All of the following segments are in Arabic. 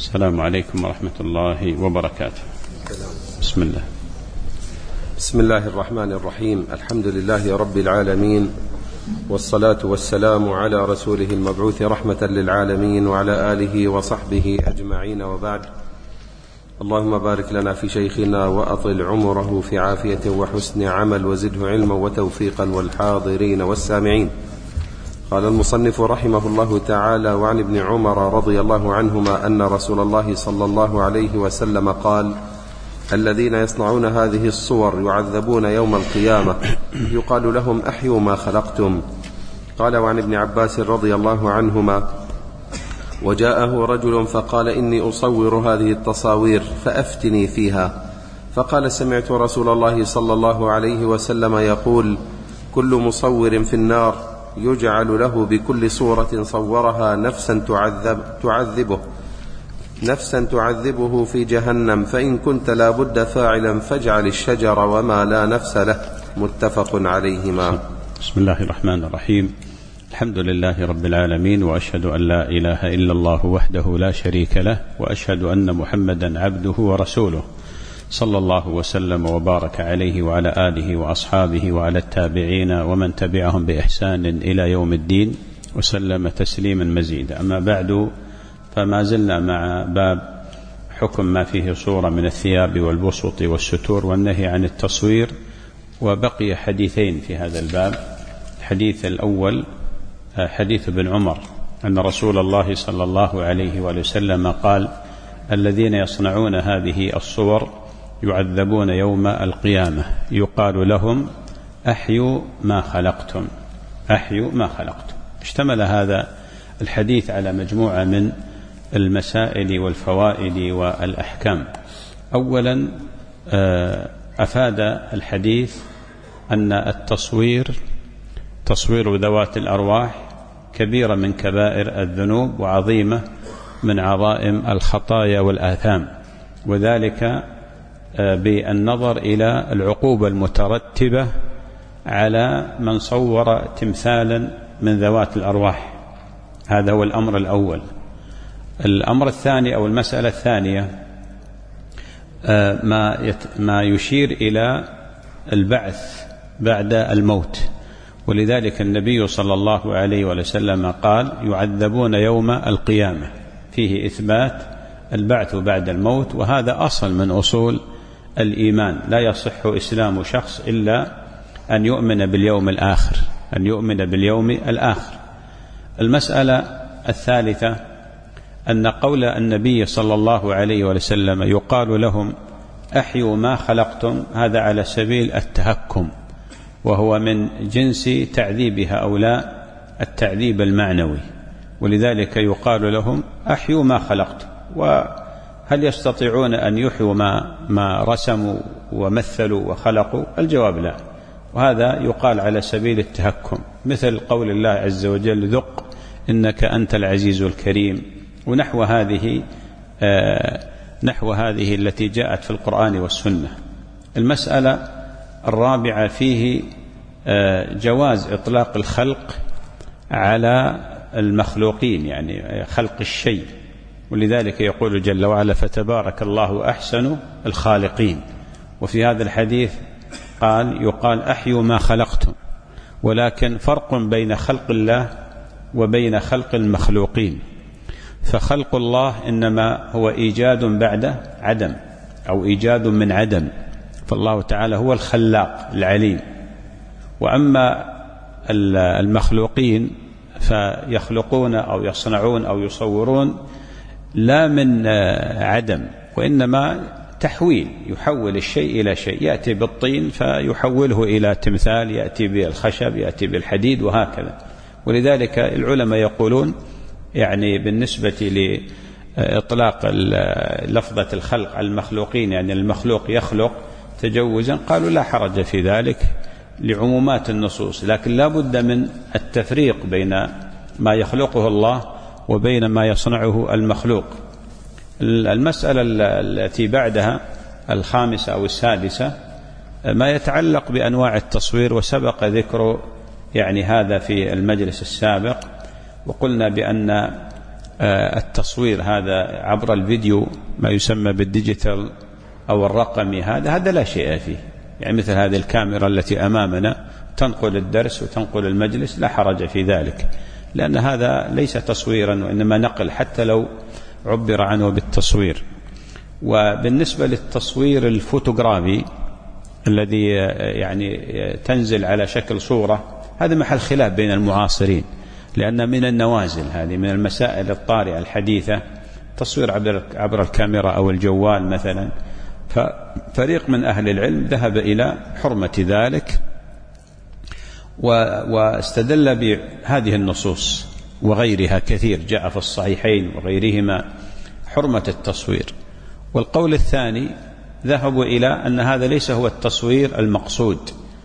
السلام عليكم ورحمة الله وبركاته. بسم الله الرحمن الرحيم. الحمد لله رب العالمين، والصلاة والسلام على رسوله المبعوث رحمة للعالمين وعلى آله وصحبه أجمعين، وبعد. اللهم بارك لنا في شيخنا وأطل عمره في عافية وحسن عمل، وزده علما وتوفيقا، والحاضرين والسامعين. قال المصنف رحمه الله تعالى: وعن ابن عمر رضي الله عنهما أن رسول الله صلى الله عليه وسلم قال: الذين يصنعون هذه الصور يعذبون يوم القيامة، يقال لهم: أحيوا ما خلقتم. قال: وعن ابن عباس رضي الله عنهما: وجاءه رجل فقال: إني أصور هذه التصاوير فأفتني فيها. فقال: سمعت رسول الله صلى الله عليه وسلم يقول: كل مصور في النار، يجعل له بكل صورة صورها نفسا تعذبه في جهنم، فإن كنت لا بد فاعلا فاجعل الشجر وما لا نفس له. متفق عليهما. بسم الله الرحمن الرحيم. الحمد لله رب العالمين، وأشهد أن لا إله إلا الله وحده لا شريك له، وأشهد أن محمدا عبده ورسوله، صلى الله وسلم وبارك عليه وعلى آله وأصحابه وعلى التابعين ومن تبعهم بإحسان إلى يوم الدين، وسلم تسليما مزيدا. أما بعد، فما زلنا مع باب حكم ما فيه صورة من الثياب والبسط والستور والنهي عن التصوير، وبقي حديثين في هذا الباب. الحديث الأول حديث ابن عمر أن رسول الله صلى الله عليه وسلم قال: الذين يصنعون هذه الصور يعذبون يوم القيامة، يقال لهم: أحيوا ما خلقتم، أحيوا ما خلقتم. اشتمل هذا الحديث على مجموعة من المسائل والفوائد والأحكام. أولا، أفاد الحديث أن التصوير، تصوير ذوات الأرواح، كبيرة من كبائر الذنوب وعظيمة من عظائم الخطايا والآثام، وذلك بالنظر إلى العقوبة المترتبة على من صور تمثالا من ذوات الأرواح. هذا هو الأمر الأول. الأمر الثاني أو المسألة الثانية ما يشير إلى البعث بعد الموت، ولذلك النبي صلى الله عليه وسلم قال: يعذبون يوم القيامة، فيه إثبات البعث بعد الموت، وهذا أصل من أصول الإيمان. لا يصح إسلام شخص إلا أن يؤمن باليوم الآخر، أن يؤمن باليوم الآخر. المسألة الثالثة أن قول النبي صلى الله عليه وسلم يقال لهم: أحيوا ما خلقتم، هذا على سبيل التهكم، وهو من جنس تعذيب هؤلاء التعذيب المعنوي، ولذلك يقال لهم: أحيوا ما خلقتم. وهل يستطيعون أن يحيوا ما رسموا ومثلوا وخلقوا؟ الجواب لا، وهذا يقال على سبيل التهكم، مثل قول الله عز وجل: ذق إنك أنت العزيز الكريم، ونحو هذه التي جاءت في القرآن والسنة. المسألة الرابعة فيه جواز إطلاق الخلق على المخلوقين، يعني خلق الشيء، ولذلك يقول جل وعلا: فتبارك الله أحسن الخالقين. وفي هذا الحديث يقال: أحيوا ما خلقتم، ولكن فرق بين خلق الله وبين خلق المخلوقين. فخلق الله إنما هو إيجاد بعد عدم، أو إيجاد من عدم، فالله تعالى هو الخلاق العليم. وأما المخلوقين فيخلقون أو يصنعون أو يصورون لا من عدم، وإنما تحويل، يحول الشيء إلى شيء، يأتي بالطين فيحوله إلى تمثال، يأتي بالخشب، يأتي بالحديد، وهكذا. ولذلك العلماء يقولون يعني بالنسبة لإطلاق لفظة الخلق على المخلوقين، يعني المخلوق يخلق تجوزا، قالوا لا حرج في ذلك لعمومات النصوص، لكن لا بد من التفريق بين ما يخلقه الله وبين ما يصنعه المخلوق. المسألة التي بعدها الخامسة أو السادسة ما يتعلق بأنواع التصوير، وسبق ذكر يعني هذا في المجلس السابق، وقلنا بأن التصوير هذا عبر الفيديو ما يسمى بالديجيتال أو الرقمي هذا لا شيء فيه، يعني مثل هذه الكاميرا التي أمامنا تنقل الدرس وتنقل المجلس لا حرج في ذلك، لأن هذا ليس تصويرا وإنما نقل حتى لو عبر عنه بالتصوير. وبالنسبة للتصوير الفوتوغرافي الذي يعني تنزل على شكل صورة، هذا محل خلاف بين المعاصرين، لأن من النوازل هذه من المسائل الطارئة الحديثة تصوير عبر الكاميرا أو الجوال مثلا. ففريق من أهل العلم ذهب إلى حرمة ذلك واستدل بهذه النصوص وغيرها كثير جاء في الصحيحين وغيرهما حرمة التصوير. والقول الثاني ذهبوا إلى أن هذا ليس هو التصوير المقصود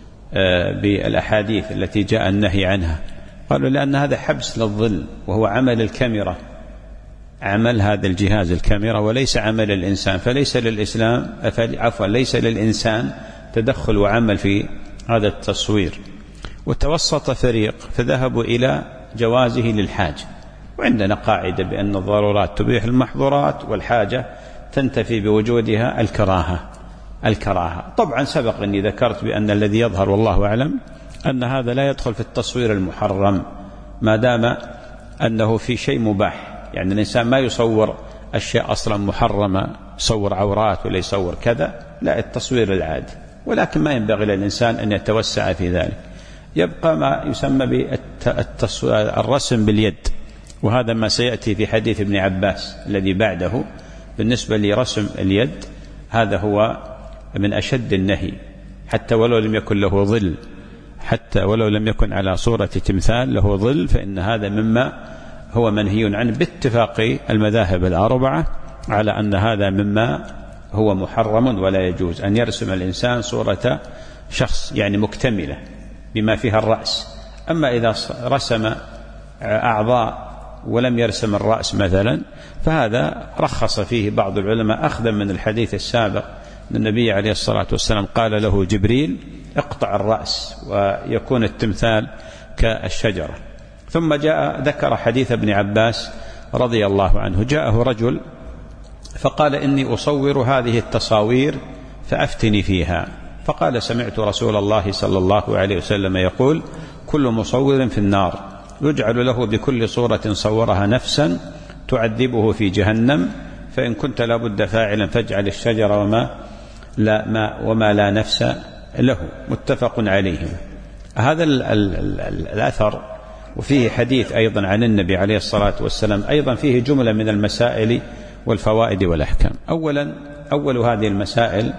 بالأحاديث التي جاء النهي عنها، قالوا لأن هذا حبس للظل وهو عمل الكاميرا، عمل هذا الجهاز الكاميرا وليس عمل الإنسان، فليس للإسلام ليس للإنسان تدخل وعمل في هذا التصوير. وتوسط فريق فذهبوا إلى جوازه للحاجة، وعندنا قاعدة بأن الضرورات تبيح المحظورات والحاجة تنتفي بوجودها الكراهة. طبعا سبق أني ذكرت بأن الذي يظهر والله أعلم أن هذا لا يدخل في التصوير المحرم ما دام أنه في شيء مباح، يعني الإنسان ما يصور أشياء أصلا محرمة، يصور عورات ولا يصور كذا، لا، التصوير العادي. ولكن ما ينبغي للإنسان أن يتوسع في ذلك. يبقى ما يسمى بالرسم باليد، وهذا ما سيأتي في حديث ابن عباس الذي بعده. بالنسبة لرسم اليد هذا هو من أشد النهي، حتى ولو لم يكن له ظل، حتى ولو لم يكن على صورة تمثال له ظل، فإن هذا مما هو منهي عنه باتفاق المذاهب الأربعة على أن هذا مما هو محرم، ولا يجوز أن يرسم الإنسان صورة شخص يعني مكتملة بما فيها الرأس. أما إذا رسم أعضاء ولم يرسم الرأس مثلا فهذا رخص فيه بعض العلماء أخذا من الحديث السابق أن النبي عليه الصلاة والسلام قال له جبريل اقطع الرأس ويكون التمثال كالشجرة. ثم ذكر حديث ابن عباس رضي الله عنه، جاءه رجل فقال إني أصور هذه التصاوير فأفتني فيها، فقال سمعت رسول الله صلى الله عليه وسلم يقول كل مصور في النار يجعل له بكل صورة صورها نفسا تعذبه في جهنم، فإن كنت لابد فاعلا فاجعل الشجر وما لا نفس له. متفق عليه. هذا الأثر وفيه حديث أيضا عن النبي عليه الصلاة والسلام أيضا فيه جملة من المسائل والفوائد والأحكام. أول هذه المسائل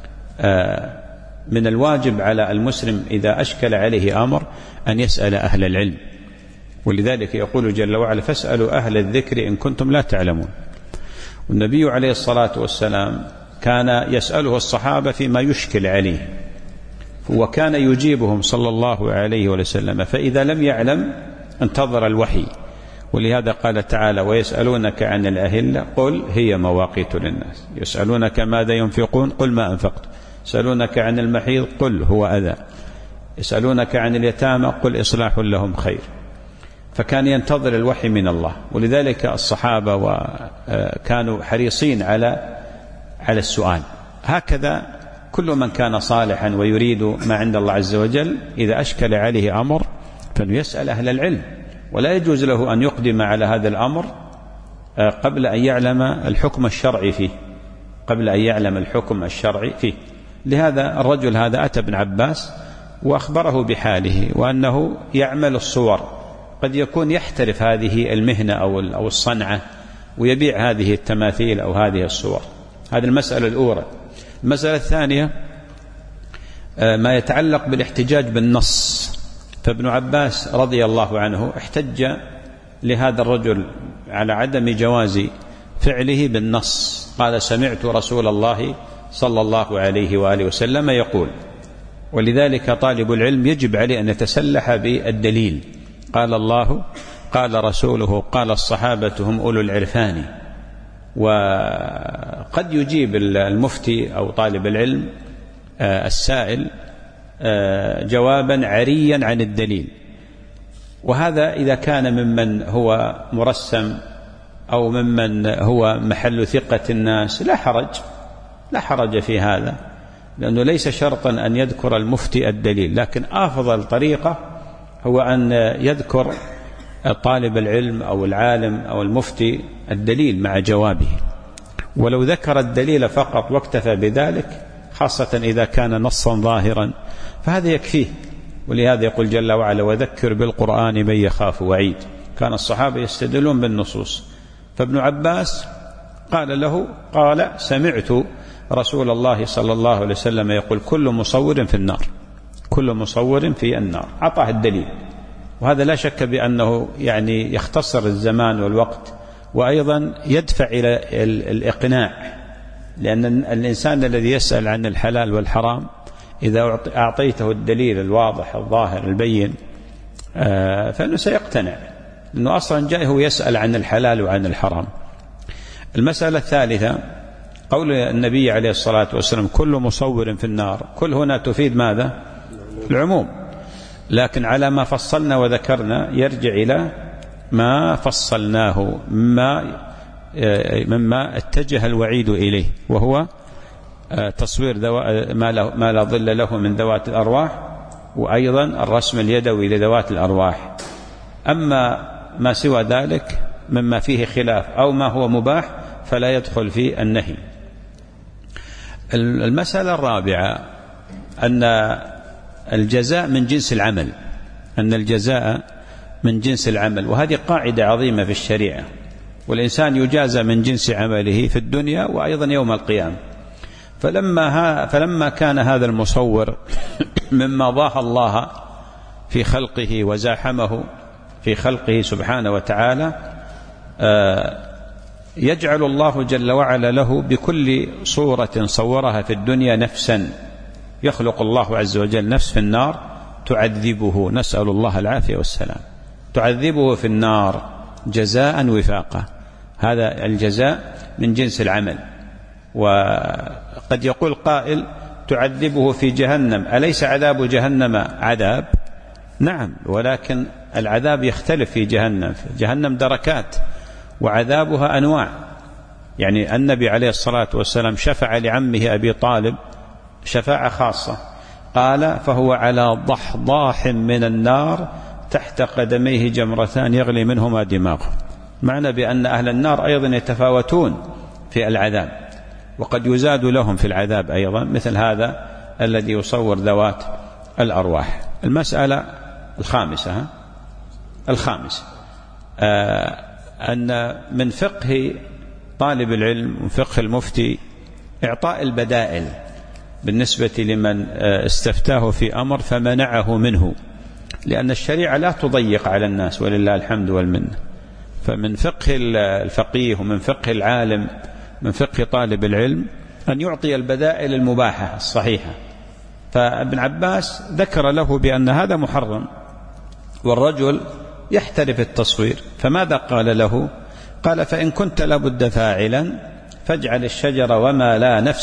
من الواجب على المسلم إذا أشكل عليه أمر أن يسأل أهل العلم، ولذلك يقول جل وعلا فاسألوا أهل الذكر إن كنتم لا تعلمون. والنبي عليه الصلاة والسلام كان يسأله الصحابة فيما يشكل عليه، وكان يجيبهم صلى الله عليه وسلم، فإذا لم يعلم انتظر الوحي. ولهذا قال تعالى ويسألونك عن الأهلة قل هي مواقيت للناس، يسألونك ماذا ينفقون قل ما أنفقت، يسألونك عن المحيض قل هو أذى، يسألونك عن اليتامى قل إصلاح لهم خير. فكان ينتظر الوحي من الله، ولذلك الصحابة كانوا حريصين على السؤال. هكذا كل من كان صالحا ويريد ما عند الله عز وجل إذا أشكل عليه أمر فليسأل أهل العلم، ولا يجوز له أن يقدم على هذا الأمر قبل أن يعلم الحكم الشرعي فيه. لهذا الرجل هذا أتى ابن عباس وأخبره بحاله وأنه يعمل الصور، قد يكون يحترف هذه المهنة أو الصنعة ويبيع هذه التماثيل أو هذه الصور. هذه المسألة الأولى. المسألة الثانية ما يتعلق بالاحتجاج بالنص. فابن عباس رضي الله عنه احتج لهذا الرجل على عدم جواز فعله بالنص، قال سمعت رسول الله صلى الله عليه وآله وسلم يقول. ولذلك طالب العلم يجب عليه أن يتسلح بالدليل، قال الله قال رسوله قال الصحابة هم أولو العرفان. وقد يجيب المفتي أو طالب العلم السائل جوابا عريا عن الدليل، وهذا إذا كان ممن هو مرسم أو ممن هو محل ثقة الناس لا حرج في هذا، لأنه ليس شرطا أن يذكر المفتي الدليل، لكن أفضل طريقة هو أن يذكر طالب العلم أو العالم أو المفتي الدليل مع جوابه، ولو ذكر الدليل فقط واكتفى بذلك، خاصة إذا كان نصا ظاهرا، فهذا يكفيه. ولهذا يقول جل وعلا: وذكر بالقرآن من يخاف وعيد. كان الصحابة يستدلون بالنصوص، فابن عباس قال سمعت رسول الله صلى الله عليه وسلم يقول: كل مصور في النار، كل مصور في النار. أعطاه الدليل، وهذا لا شك بأنه يعني يختصر الزمان والوقت، وأيضا يدفع إلى الإقناع، لأن الإنسان الذي يسأل عن الحلال والحرام إذا أعطيته الدليل الواضح الظاهر البين فإنه سيقتنع، لأنه أصلا جاء هو يسأل عن الحلال وعن الحرام. المسألة الثالثة قول النبي عليه الصلاة والسلام: كل مصور في النار. كل هنا تفيد ماذا؟ العموم، لكن على ما فصلنا وذكرنا يرجع إلى ما فصلناه مما اتجه الوعيد إليه، وهو تصوير ما لا ظل له من ذوات الأرواح، وأيضا الرسم اليدوي لذوات الأرواح. أما ما سوى ذلك مما فيه خلاف أو ما هو مباح فلا يدخل في النهي. المسألة الرابعة أن الجزاء من جنس العمل، أن الجزاء من جنس العمل، وهذه قاعدة عظيمة في الشريعة، والإنسان يجازى من جنس عمله في الدنيا وأيضا يوم القيامة. فلما كان هذا المصور مما ضاح الله في خلقه وزاحمه في خلقه سبحانه وتعالى، يجعل الله جل وعلا له بكل صورة صورها في الدنيا نفسا، يخلق الله عز وجل نفس في النار تعذبه، نسأل الله العافية والسلام، تعذبه في النار جزاء وفاقا. هذا الجزاء من جنس العمل. وقد يقول قائل: تعذبه في جهنم، أليس عذاب جهنم عذاب؟ نعم، ولكن العذاب يختلف في جهنم. في جهنم دركات وعذابها أنواع. يعني النبي عليه الصلاة والسلام شفع لعمه أبي طالب شفاعة خاصة، قال: فهو على ضحضاح من النار تحت قدميه جمرتان يغلي منهما دماغه. معنى بأن أهل النار أيضا يتفاوتون في العذاب، وقد يزاد لهم في العذاب أيضا، مثل هذا الذي يصور ذوات الأرواح. المسألة الخامسة أن من فقه طالب العلم وفقه المفتي إعطاء البدائل بالنسبة لمن استفتاه في أمر فمنعه منه، لأن الشريعة لا تضيق على الناس ولله الحمد والمنة. فمن فقه الفقيه ومن فقه العالم من فقه طالب العلم أن يعطي البدائل المباحة الصحيحة. فابن عباس ذكر له بأن هذا محرم، والرجل يحترف التصوير، فماذا قال له؟ قال: فإن كنت لابد فاعلا فاجعل الشجر وما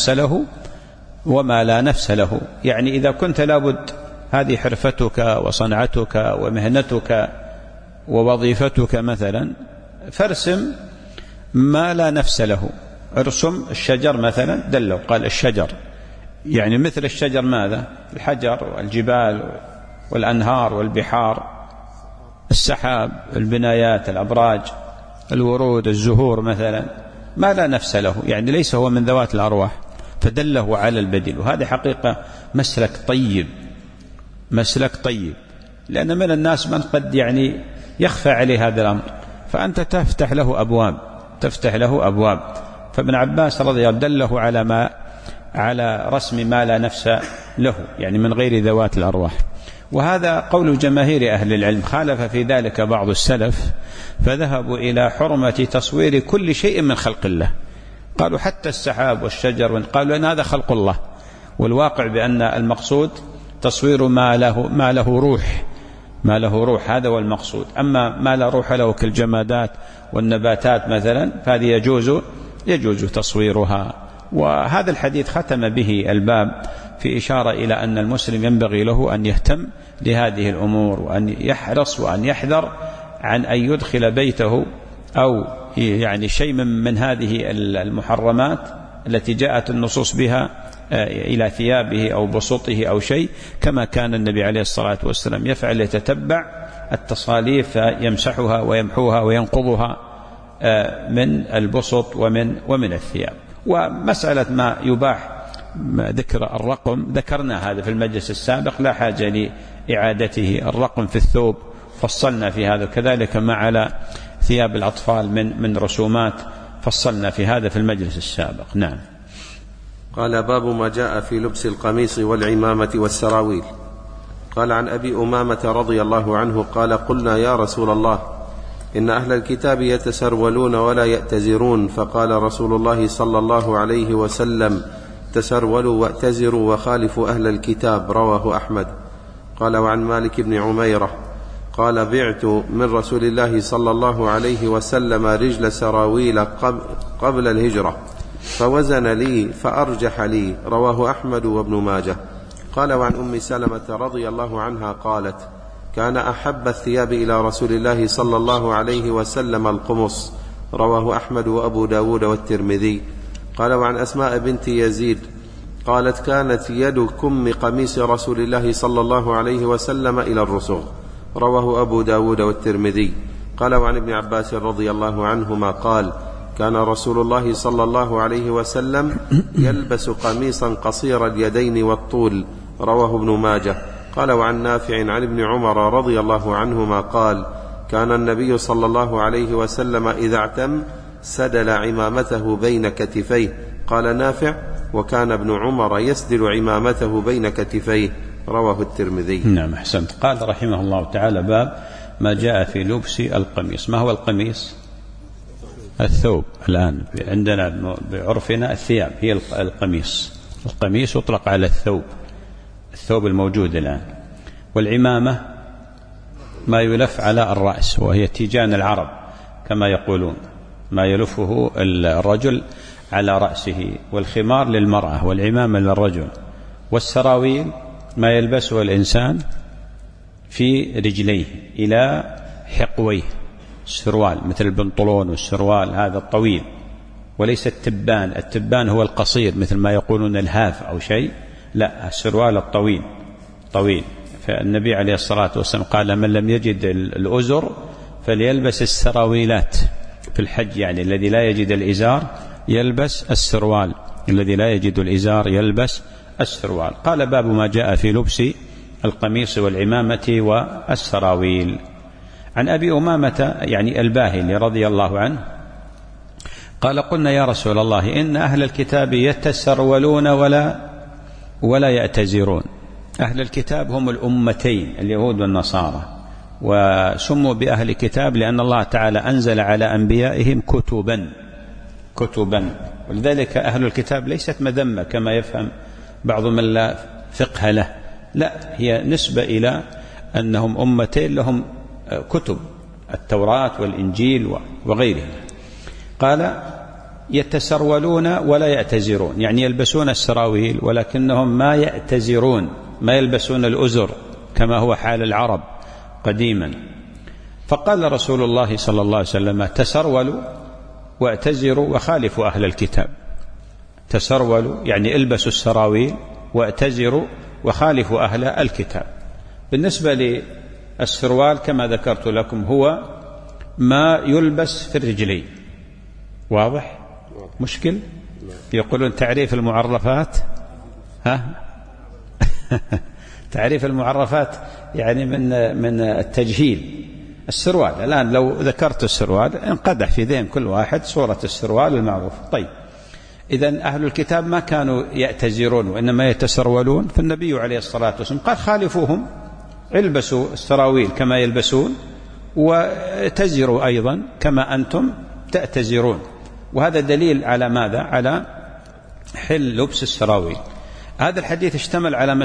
لا نفس له. يعني إذا كنت لابد، هذه حرفتك وصنعتك ومهنتك ووظيفتك مثلا، فارسم ما لا نفس له. ارسم الشجر مثلا، دلوا قال الشجر، يعني مثل الشجر ماذا؟ الحجر والجبال والأنهار والبحار، السحاب، البنايات، الأبراج، الورود، الزهور مثلا، ما لا نفس له، يعني ليس هو من ذوات الأرواح، فدله على البديل. وهذه حقيقة مسلك طيب، لأن من الناس من قد يعني يخفى عليه هذا الأمر، فأنت تفتح له أبواب. فابن عباس رضي الله دله على رسم ما لا نفس له، يعني من غير ذوات الأرواح. وهذا قول جماهير أهل العلم. خالف في ذلك بعض السلف فذهبوا إلى حرمة تصوير كل شيء من خلق الله، قالوا حتى السحاب والشجر، قالوا أن هذا خلق الله. والواقع بأن المقصود تصوير ما له روح، هذا هو المقصود. أما ما لا روح له كالجمادات والنباتات مثلا فهذه يجوز تصويرها. وهذا الحديث ختم به الباب في إشارة إلى أن المسلم ينبغي له أن يهتم لهذه الأمور، وأن يحرص وأن يحذر عن أن يدخل بيته أو يعني شيء من هذه المحرمات التي جاءت النصوص بها إلى ثيابه أو بسطه أو شيء، كما كان النبي عليه الصلاة والسلام يفعل، يتتبع التصاليف فيمسحها ويمحوها وينقضها من البسط ومن الثياب. ومسألة ما يباح ذكر الرقم ذكرنا هذا في المجلس السابق، لا حاجة لإعادته. الرقم في الثوب فصلنا في هذا، كذلك ما على ثياب الأطفال من رسومات فصلنا في هذا في المجلس السابق. نعم. قال: باب ما جاء في لبس القميص والعمامة والسراويل. قال: عن أبي أمامة رضي الله عنه قال: قلنا يا رسول الله إن أهل الكتاب يتسرولون ولا يأتزرون، فقال رسول الله صلى الله عليه وسلم: تسرولوا وأتزروا وخالفوا أهل الكتاب. رواه أحمد. قال: وعن مالك بن عميرة قال: بعت من رسول الله صلى الله عليه وسلم رجل سراويل قبل الهجرة، فوزن لي فأرجح لي. رواه أحمد وابن ماجه. قال: وعن أم سلمة رضي الله عنها قالت: كان أحب الثياب إلى رسول الله صلى الله عليه وسلم القمص. رواه أحمد وأبو داود والترمذي. قال: وعن أسماء بنت يزيد قالت: كانت يد كم قميص رسول الله صلى الله عليه وسلم إلى الرسغ. رواه أبو داود والترمذي. قال: وعن ابن عباس رضي الله عنهما قال: كان رسول الله صلى الله عليه وسلم يلبس قميصا قصير اليدين والطول. رواه ابن ماجه. قال: وعن نافع عن ابن عمر رضي الله عنهما قال: كان النبي صلى الله عليه وسلم إذا اعتم سدل عمامته بين كتفيه. قال نافع: وكان ابن عمر يسدل عمامته بين كتفيه. رواه الترمذي. نعم، أحسنت. قال رحمه الله تعالى: باب ما جاء في لبس القميص. ما هو القميص؟ الثوب. الآن عندنا بعرفنا الثياب هي القميص. القميص يطلق على الثوب الموجود الآن. والعمامة ما يلف على الرأس، وهي تيجان العرب كما يقولون، ما يلفه الرجل على رأسه. والخمار للمرأة والعمامة للرجل. والسراويل ما يلبسه الإنسان في رجليه إلى حقويه، السروال مثل البنطلون والسروال هذا الطويل، وليس التبان. التبان هو القصير مثل ما يقولون الهاف أو شيء، لا، السروال الطويل طويل. فالنبي عليه الصلاة والسلام قال: من لم يجد الأزر فليلبس السراويلات في الحج، يعني الذي لا يجد الإزار يلبس السروال، الذي لا يجد الإزار يلبس السروال. قال: باب ما جاء في لبس القميص والعمامة والسراويل. عن أبي أمامة يعني الباهلي رضي الله عنه قال: قلنا يا رسول الله إن أهل الكتاب يتسرولون ولا يأتزرون. أهل الكتاب هم الأمتين اليهود والنصارى، وسموا بأهل الكتاب لأن الله تعالى أنزل على أنبيائهم كتبا، ولذلك أهل الكتاب ليست مذمة كما يفهم بعض من لا فقه له، لا، هي نسبة إلى أنهم أمتين لهم كتب، التوراة والإنجيل وغيرها. قال: يتسرولون ولا يأتزرون، يعني يلبسون السراويل ولكنهم ما يأتزرون، ما يلبسون الأزر كما هو حال العرب قديما. فقال رسول الله صلى الله عليه وسلم: تسرولوا واعتزروا وخالفوا أهل الكتاب. تسرولوا يعني البسوا السراويل، واعتزروا وخالفوا أهل الكتاب. بالنسبة للسروال كما ذكرت لكم هو ما يلبس في الرجلين. واضح؟ مشكل؟ يقولون تعريف المعرفات، تعريف المعرفات يعني من التجهيل. السروال الآن لو ذكرت السروال انقدح في ذهن كل واحد صورة السروال المعروف. طيب، إذن أهل الكتاب ما كانوا يأتزرون وإنما يتسرولون، فالنبي عليه الصلاة والسلام قال: خالفوهم، البسوا السراويل كما يلبسون، وتزروا أيضا كما أنتم تأتزرون. وهذا دليل على ماذا؟ على حل لبس السراويل. هذا الحديث اشتمل على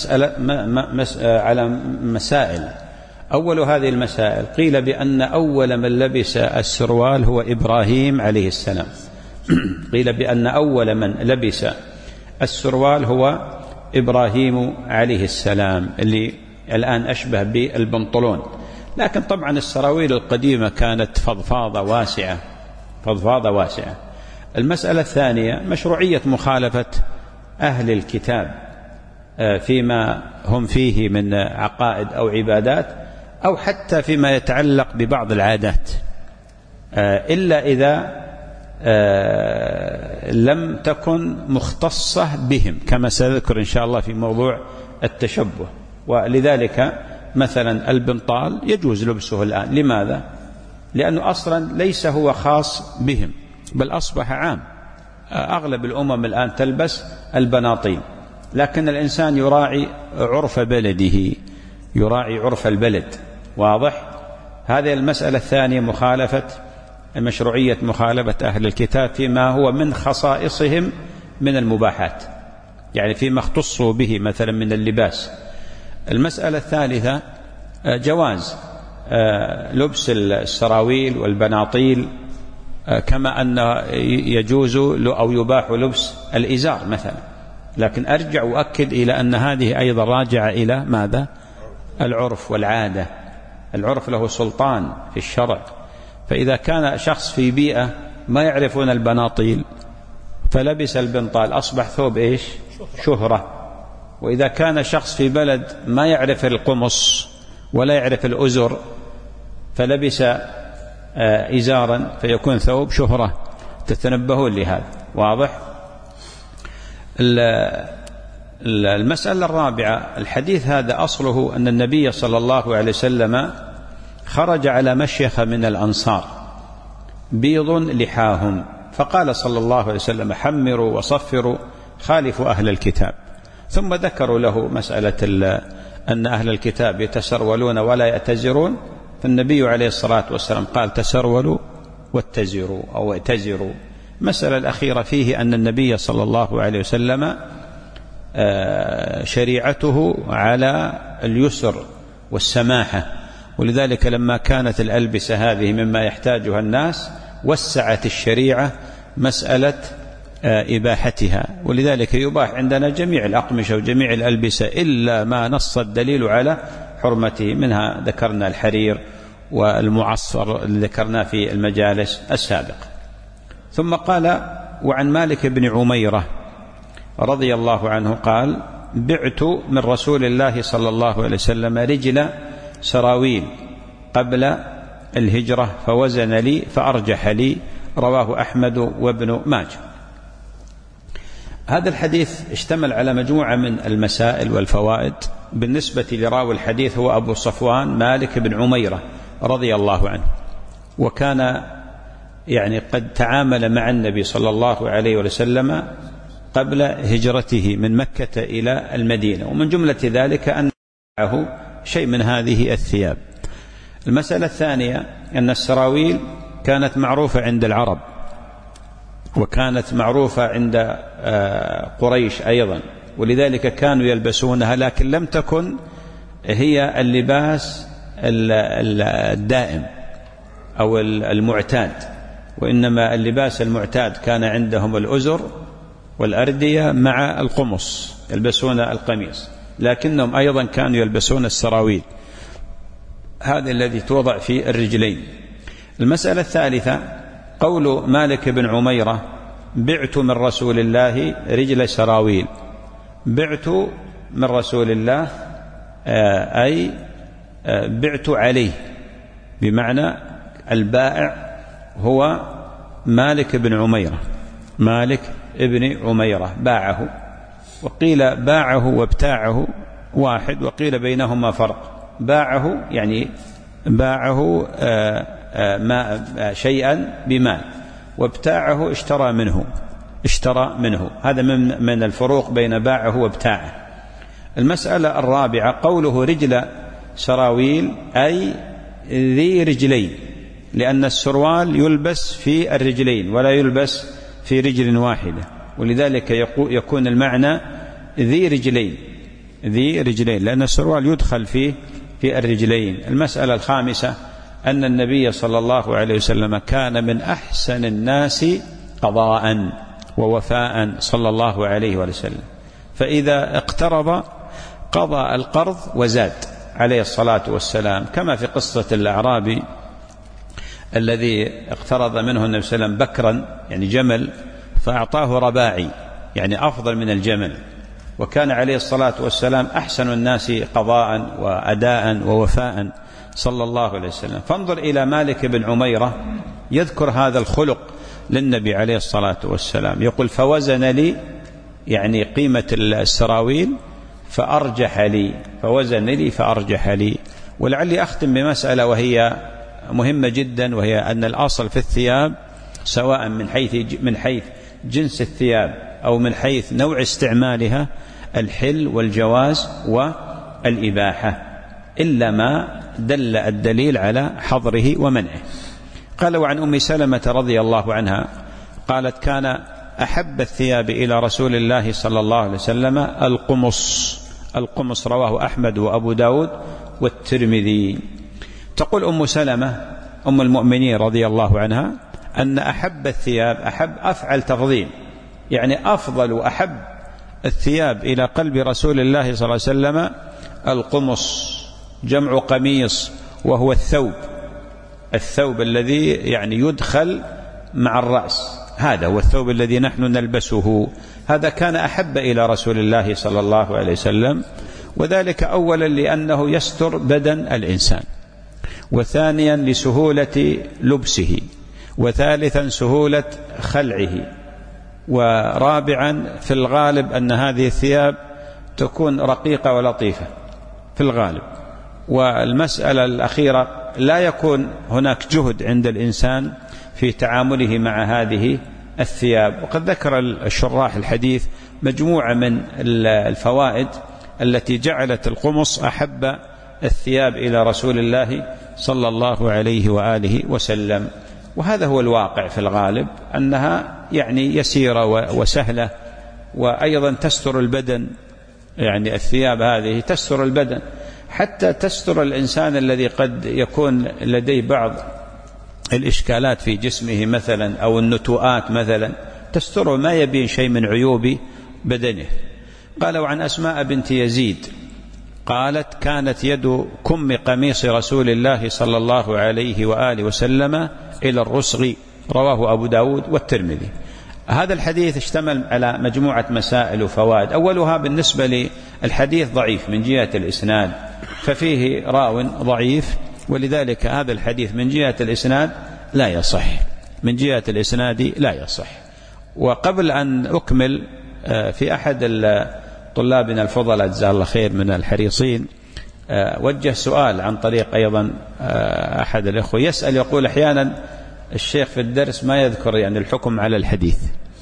على مسائل. أول هذه المسائل قيل بأن أول من لبس السروال هو إبراهيم عليه السلام. قيل بأن أول من لبس السروال هو إبراهيم عليه السلام، اللي الآن أشبه بالبنطلون. لكن طبعا السراويل القديمة كانت فضفاضة واسعة، فضفاضة واسعة. المسألة الثانية مشروعية مخالفة أهل الكتاب فيما هم فيه من عقائد أو عبادات، أو حتى فيما يتعلق ببعض العادات، إلا إذا لم تكن مختصة بهم، كما سأذكر إن شاء الله في موضوع التشبه. ولذلك مثلا البنطال يجوز لبسه الآن. لماذا؟ لأنه أصلا ليس هو خاص بهم، بل أصبح عام. أغلب الأمم الآن تلبس البناطيل، لكن الإنسان يراعي عرف بلده، يراعي عرف البلد. واضح؟ هذه المسألة الثانية، مشروعية مخالفة أهل الكتاب فيما هو من خصائصهم من المباحات، يعني فيما اختصوا به مثلا من اللباس. المسألة الثالثة جواز لبس السراويل والبناطيل، كما أن يجوز أو يباح لبس الإزار مثلا. لكن أرجع وأكد إلى أن هذه أيضا راجعة إلى ماذا؟ العرف والعادة. العرف له سلطان في الشرع، فإذا كان شخص في بيئة ما يعرفون البناطيل فلبس البنطال أصبح ثوب إيش؟ شهرة. وإذا كان شخص في بلد ما يعرف القمص ولا يعرف الأزر فلبس إزارا فيكون ثوب شهرة. تتنبهون لهذا. واضح؟ المسألة الرابعة، الحديث هذا أصله أن النبي صلى الله عليه وسلم خرج على مشيخة من الأنصار بيض لحاهم، فقال صلى الله عليه وسلم: حمروا وصفروا، خالفوا أهل الكتاب. ثم ذكروا له مسألة أن أهل الكتاب يتسرولون ولا يأتزرون، فالنبي عليه الصلاة والسلام قال: تسرولوا واتزروا أو ائتزروا. المسألة الأخيرة فيه أن النبي صلى الله عليه وسلم شريعته على اليسر والسماحة، ولذلك لما كانت الألبسة هذه مما يحتاجها الناس وسعت الشريعة مسألة إباحتها. ولذلك يباح عندنا جميع الأقمشة وجميع الألبسة إلا ما نص الدليل على حرمته، منها ذكرنا الحرير والمعصفر اللي ذكرناه في المجالس السابقة. ثم قال: وعن مالك بن عميرة رضي الله عنه قال: بعت من رسول الله صلى الله عليه وسلم رجل سراويل قبل الهجرة فوزن لي فأرجح لي. رواه أحمد وابن ماجه. هذا الحديث اشتمل على مجموعة من المسائل والفوائد. بالنسبة لراوي الحديث هو أبو صفوان مالك بن عميرة رضي الله عنه، وكان يعني قد تعامل مع النبي صلى الله عليه وسلم قبل هجرته من مكة إلى المدينة، ومن جملة ذلك أن معه شيء من هذه الثياب. المسألة الثانية أن السراويل كانت معروفة عند العرب، وكانت معروفة عند قريش أيضا، ولذلك كانوا يلبسونها، لكن لم تكن هي اللباس الدائم أو المعتاد، وإنما اللباس المعتاد كان عندهم الأزر والأردية مع القمص، يلبسون القميص، لكنهم أيضا كانوا يلبسون السراويل، هذا الذي توضع في الرجلين. المسألة الثالثة قول مالك بن عميرة: بعت من رسول الله رجل سراويل. بعت من رسول الله أي بعت عليه، بمعنى البائع هو مالك بن عميرة، مالك ابن عميرة باعه. وقيل باعه وابتاعه واحد، وقيل بينهما فرق. باعه يعني باعه شيئا بمال، وابتاعه اشترى منه. هذا من الفروق بين باعه وابتاعه. المسألة الرابعة قوله رجل سراويل أي ذي رجلين، لأن السروال يلبس في الرجلين ولا يلبس في رجل واحدة، ولذلك يكون المعنى ذي رجلين، لأن السروال يدخل في الرجلين. المسألة الخامسة أن النبي صلى الله عليه وسلم كان من أحسن الناس قضاء ووفاء صلى الله عليه وسلم، فإذا اقترض قضى القرض وزاد عليه الصلاة والسلام، كما في قصة الأعرابي الذي اقترض منه النبي صلى الله عليه وسلم بكرا يعني جمل، فأعطاه رباعي يعني أفضل من الجمل، وكان عليه الصلاة والسلام أحسن الناس قضاء وأداء ووفاء صلى الله عليه وسلم. فانظر إلى مالك بن عميرة يذكر هذا الخلق للنبي عليه الصلاة والسلام، يقول فوزن لي يعني قيمة السراويل فأرجح لي، فوزن لي فأرجح لي. ولعلي أختم بمسألة وهي مهمة جدا، وهي أن الأصل في الثياب سواء من حيث جنس الثياب أو من حيث نوع استعمالها الحل والجواز والإباحة، إلا ما دل الدليل على حظره ومنعه. قال وعن أم سلمة رضي الله عنها قالت كان أحب الثياب إلى رسول الله صلى الله عليه وسلم القمص رواه أحمد وأبو داود والترمذي. تقول أم سلمة أم المؤمنين رضي الله عنها أن أحب الثياب، أحب أفعل تفضيل، يعني أفضل وأحب الثياب إلى قلب رسول الله صلى الله عليه وسلم القمص، جمع قميص، وهو الثوب الذي يعني يدخل مع الرأس، هذا هو الثوب الذي نحن نلبسه، هذا كان أحب إلى رسول الله صلى الله عليه وسلم. وذلك أولا لأنه يستر بدن الإنسان، وثانيا لسهولة لبسه، وثالثا سهولة خلعه، ورابعا في الغالب أن هذه الثياب تكون رقيقة ولطيفة في الغالب. والمسألة الأخيرة لا يكون هناك جهد عند الإنسان في تعامله مع هذه الثياب. وقد ذكر الشراح الحديث مجموعة من الفوائد التي جعلت القمص أحب الثياب إلى رسول الله صلى الله عليه وآله وسلم. وهذا هو الواقع في الغالب، أنها يعني يسيرة وسهلة، وأيضا تستر البدن، يعني الثياب هذه تستر البدن، حتى تستر الإنسان الذي قد يكون لديه بعض الإشكالات في جسمه مثلا أو النتوءات مثلا، تستره، ما يبين شيء من عيوب بدنه. قال وعن أسماء بنت يزيد قالت كانت يد كم قميص رسول الله صلى الله عليه وآله وسلم إلى الرسغ، رواه أبو داود والترمذي. هذا الحديث اشتمل على مجموعة مسائل وفوائد. أولها بالنسبة للحديث ضعيف من جهة الإسناد، ففيه راو ضعيف، ولذلك هذا الحديث من جهة الإسناد لا يصح، من جهة الإسناد لا يصح. وقبل أن أكمل، في أحد طلابنا الفضلاء جزاه الله خير من الحريصين وجه سؤال عن طريق أيضا أحد الأخوة، يسأل يقول أحيانا الشيخ في الدرس ما يذكر يعني الحكم على الحديث،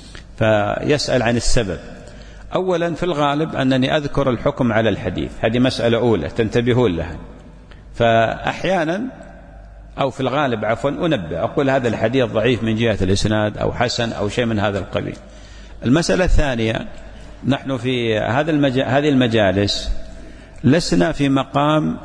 فيسأل عن السبب. أولا في الغالب أنني أذكر الحكم على الحديث، هذه مسألة أولى تنتبهون لها. فأحيانا أو في الغالب عفوا أنبه أقول هذا الحديث ضعيف من جهة الإسناد أو حسن أو شيء من هذا القبيل. المسألة الثانية، نحن في هذه المجالس لسنا في مقام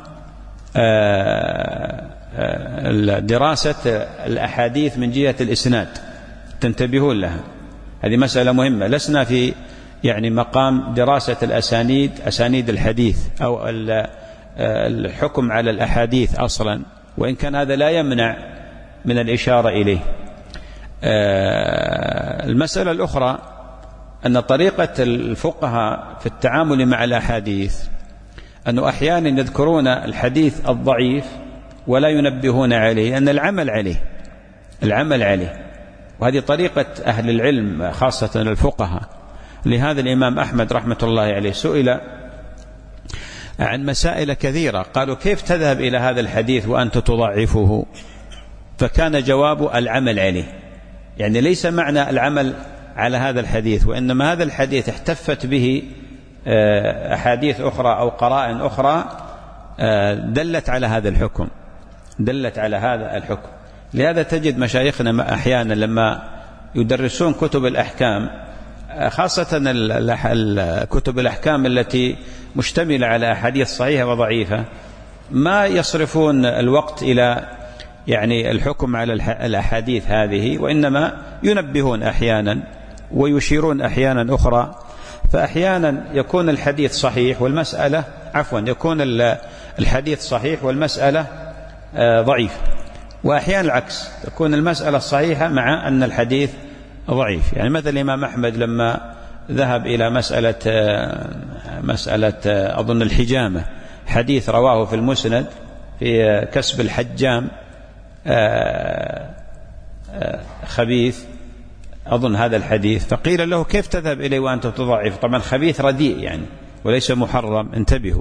دراسة الأحاديث من جهة الإسناد، تنتبهون لها، هذه مسألة مهمة. لسنا في يعني مقام دراسة الأسانيد، أسانيد الحديث أو الحكم على الأحاديث أصلا، وإن كان هذا لا يمنع من الإشارة إليه. المسألة الأخرى أن طريقة الفقهاء في التعامل مع الأحاديث أنه أحيانا يذكرون الحديث الضعيف ولا ينبهون عليه، أن العمل عليه، وهذه طريقة أهل العلم خاصة الفقهاء. لهذا الإمام أحمد رحمة الله عليه سئل عن مسائل كثيرة، قالوا كيف تذهب إلى هذا الحديث وأنت تضعفه؟ فكان جواب العمل عليه، يعني ليس معنى العمل على هذا الحديث، وإنما هذا الحديث احتفت به أحاديث أخرى أو قرائن أخرى دلت على هذا الحكم، لهذا تجد مشايخنا أحيانا لما يدرسون كتب الأحكام، خاصة كتب الأحكام التي مشتملة على أحاديث صحيحة وضعيفة، ما يصرفون الوقت إلى يعني الحكم على الأحاديث هذه، وإنما ينبهون أحيانا ويشيرون أحيانا أخرى. فأحيانا يكون الحديث صحيح والمسألة يكون الحديث صحيح والمسألة ضعيف، وأحيانا العكس، تكون المسألة صحيحة مع أن الحديث ضعيف. يعني مثل الإمام أحمد لما ذهب إلى مسألة أظن الحجامة، حديث رواه في المسند في كسب الحجام خبيث، أظن هذا الحديث، فقيل له كيف تذهب إليه وأنت تضعف؟ طبعا خبيث رديء يعني وليس محرم، انتبهوا،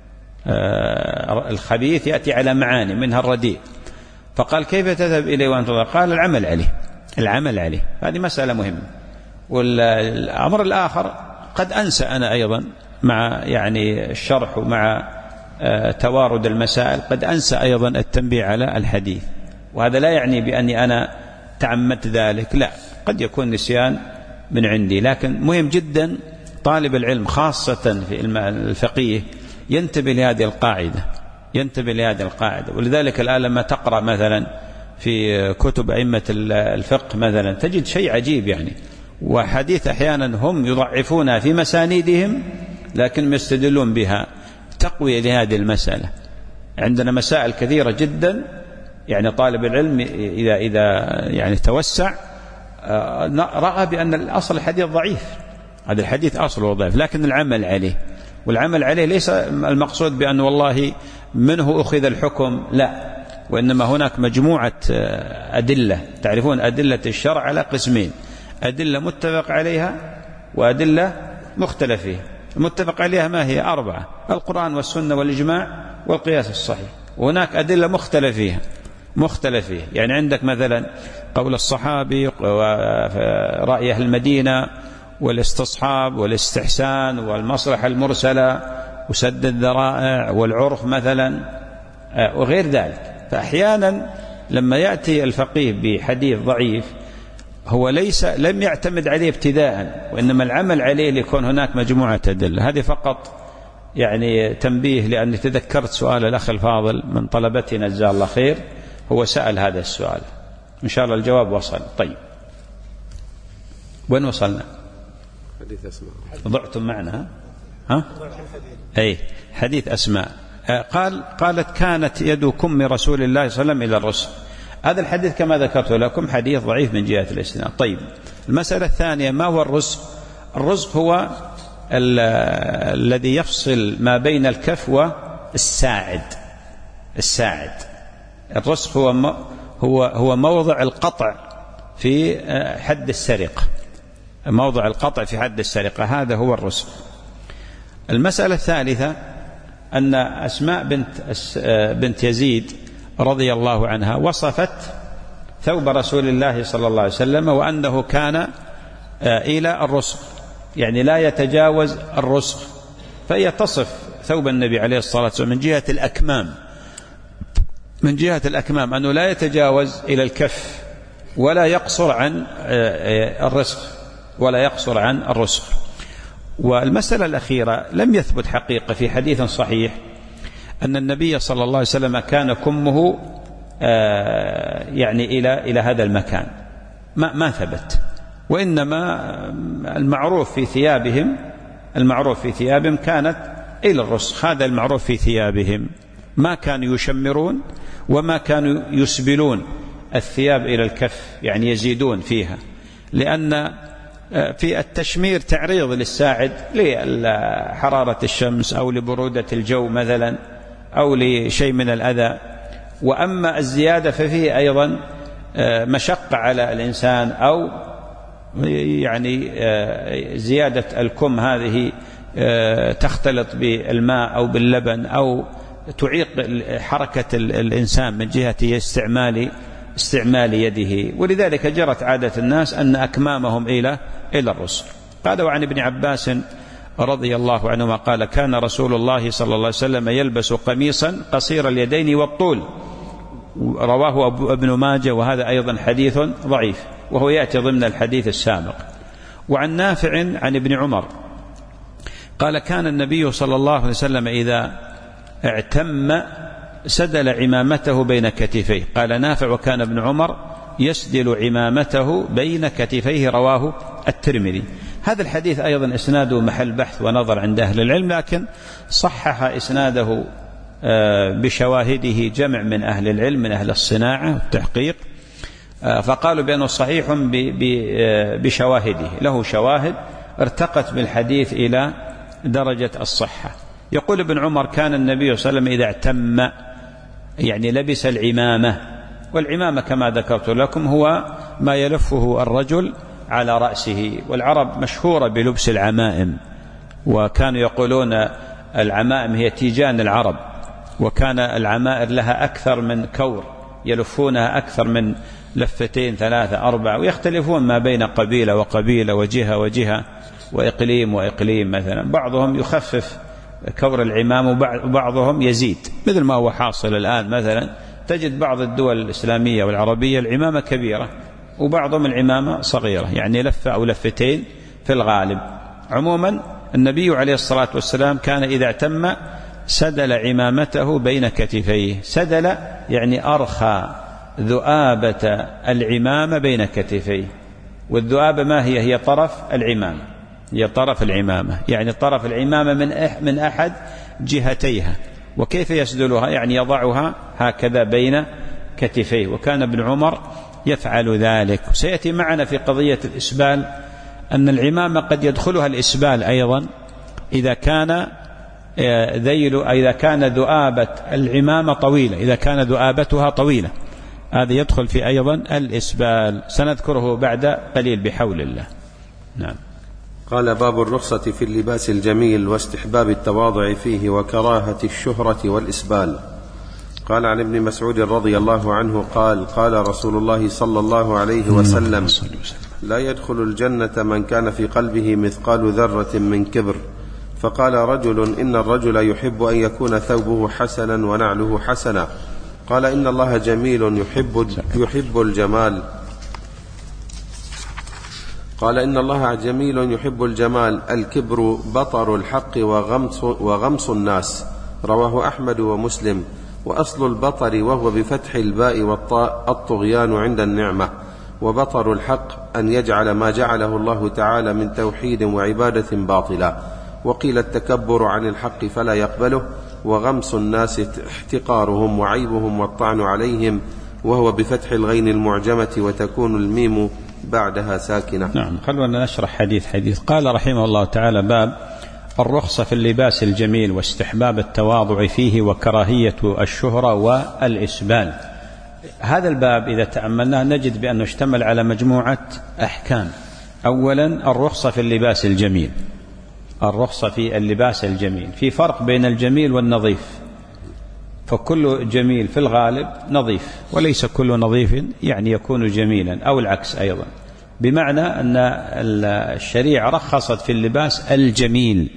الخبيث يأتي على معاني منها الرديء، فقال كيف تذهب إليه وأنت تضعف؟ قال العمل عليه. هذه مسألة مهمة. والأمر الآخر قد أنسى أنا أيضا مع يعني الشرح ومع توارد المسائل، قد أنسى أيضا التنبيه على الحديث، وهذا لا يعني بأني أنا تعمدت ذلك، لا، قد يكون نسيان من عندي. لكن مهم جدا طالب العلم خاصة في الفقيه ينتبه لهذه القاعدة. ولذلك الآن لما تقرأ مثلا في كتب أئمة الفقه مثلا تجد شيء عجيب يعني، وحديث أحيانا هم يضعفونها في مسانيدهم لكن يستدلون بها تقوية لهذه المسألة. عندنا مسائل كثيرة جدا يعني طالب العلم إذا يعني توسع رأى بأن الأصل الحديث ضعيف، هذا الحديث أصله ضعيف، لكن والعمل عليه ليس المقصود بأن والله منه أخذ الحكم، لا، وإنما هناك مجموعة أدلة. تعرفون أدلة الشرع على قسمين: أدلة متفق عليها وأدلة مختلف فيها. المتفق عليها ما هي؟ 4: القرآن والسنة والإجماع والقياس الصحيح. وهناك أدلة مختلف فيها. يعني عندك مثلا قول الصحابي ورأي أهل المدينة والاستصحاب والاستحسان والمصلحة المرسلة وسد الذرائع والعرف مثلا وغير ذلك. فأحيانا لما يأتي الفقيه بحديث ضعيف هو لم يعتمد عليه ابتداء، وإنما العمل عليه ليكون هناك مجموعة أدلة. هذه فقط يعني تنبيه، لأني تذكرت سؤال الأخ الفاضل من طلبتنا جزاه الله خير، هو سأل هذا السؤال، إن شاء الله الجواب وصل. طيب، وين وصلنا؟ حديث أسماء. ضعتم معنا أي حديث أسماء. قالت كانت يد كم رسول الله صلى الله عليه وسلم إلى الرسل. هذا الحديث كما ذكرت لكم حديث ضعيف من جهة الإسناد. طيب، المسألة الثانية: ما هو الرزق؟ الرزق هو الذي يفصل ما بين الكف والساعد. الرزق هو موضع القطع في حد السرقة، هذا هو الرزق. المسألة الثالثة أن أسماء بنت يزيد رضي الله عنها وصفت ثوب رسول الله صلى الله عليه وسلم وأنه كان إلى الرسغ، يعني لا يتجاوز الرسغ، فهي تصف ثوب النبي عليه الصلاة والسلام من جهة الأكمام أنه لا يتجاوز إلى الكف ولا يقصر عن الرسغ. والمسألة الأخيرة: لم يثبت حقيقة في حديث صحيح أن النبي صلى الله عليه وسلم كان كمه يعني إلى هذا المكان، ما ثبت، وإنما المعروف في ثيابهم كانت إلى الرسغ، هذا المعروف في ثيابهم، ما كانوا يشمرون وما كانوا يسبلون الثياب إلى الكف، يعني يزيدون فيها، لأن في التشمير تعريض للساعد لحرارة الشمس أو لبرودة الجو مثلا أو لشيء من الأذى. وأما الزيادة ففيه أيضا مشقة على الإنسان، أو يعني زيادة الكم هذه تختلط بالماء أو باللبن أو تعيق حركة الإنسان من جهة استعمال يده، ولذلك جرت عادة الناس أن أكمامهم إلى الرسل. قال: وعن ابن عباس رضي الله عنهما قال: كان رسول الله صلى الله عليه وسلم يلبس قميصا قصير اليدين والطول، رواه ابن ماجه، وهذا أيضا حديث ضعيف، وهو يأتي ضمن الحديث السابق. وعن نافع عن ابن عمر قال: كان النبي صلى الله عليه وسلم إذا اعتم سدل عمامته بين كتفيه. قال نافع: وكان ابن عمر يسدل عمامته بين كتفيه، رواه الترمذي. هذا الحديث أيضا إسناده محل بحث ونظر عند أهل العلم، لكن صحح إسناده بشواهده جمع من أهل العلم من أهل الصناعة والتحقيق، فقالوا بأنه صحيح بشواهده، له شواهد ارتقت بالحديث إلى درجة الصحة. يقول ابن عمر كان النبي صلى الله عليه وسلم إذا اعتم يعني لبس العمامة، والعمامة كما ذكرت لكم هو ما يلفه الرجل على رأسه، والعرب مشهورة بلبس العمائم، وكانوا يقولون العمائم هي تيجان العرب، وكان العمائر لها أكثر من كور يلفونها أكثر من لفتين 3 4، ويختلفون ما بين قبيلة وقبيلة وجهة وجهة وإقليم وإقليم. مثلا بعضهم يخفف كور العمام وبعضهم يزيد، مثل ما هو حاصل الآن. مثلا تجد بعض الدول الإسلامية والعربية العمامة كبيرة وبعضهم العمامة صغيرة، يعني لفة أو لفتين في الغالب. عموما النبي عليه الصلاة والسلام كان إذا اعتم سدل عمامته بين كتفيه. سدل يعني أرخى ذؤابة العمامة بين كتفيه، والذؤابة ما هي؟ هي طرف العمامة، هي طرف العمامة، يعني طرف العمامة من أحد جهتيها. وكيف يسدلها؟ يعني يضعها هكذا بين كتفيه، وكان ابن عمر يفعل ذلك. سيأتي معنا في قضية الإسبال أن العمامة قد يدخلها الإسبال أيضا إذا كان إذا كان ذؤابة العمامة طويلة، إذا كان ذؤابتها طويلة، هذا يدخل في أيضا الإسبال، سنذكره بعد قليل بحول الله. نعم. قال: باب الرخصة في اللباس الجميل واستحباب التواضع فيه وكراهة الشهرة والإسبال. قال عن ابن مسعود رضي الله عنه قال: قال رسول الله صلى الله عليه وسلم: لا يدخل الجنة من كان في قلبه مثقال ذرة من كبر. فقال رجل: إن الرجل يحب أن يكون ثوبه حسنا ونعله حسنا. قال: إن الله جميل يحب الجمال. قال: إن الله جميل يحب الجمال. الكبر بطر الحق وغمص الناس. رواه أحمد ومسلم. وأصل البطر وهو بفتح الباء والطاء الطغيان عند النعمة، وبطر الحق أن يجعل ما جعله الله تعالى من توحيد وعبادة باطلا. وقيل التكبر عن الحق فلا يقبله، وغمس الناس احتقارهم وعيبهم والطعن عليهم، وهو بفتح الغين المعجمة وتكون الميم بعدها ساكنة. نعم. خلونا نشرح حديث. قال رحمه الله تعالى: باب الرخصة في اللباس الجميل واستحباب التواضع فيه وكراهية الشهرة والإسبال. هذا الباب إذا تأملناه نجد بأنه اشتمل على مجموعة أحكام. أولا الرخصة في اللباس الجميل. الرخصة في اللباس الجميل، في فرق بين الجميل والنظيف، فكل جميل في الغالب نظيف، وليس كل نظيف يعني يكون جميلا، أو العكس أيضا، بمعنى أن الشريعة رخصت في اللباس الجميل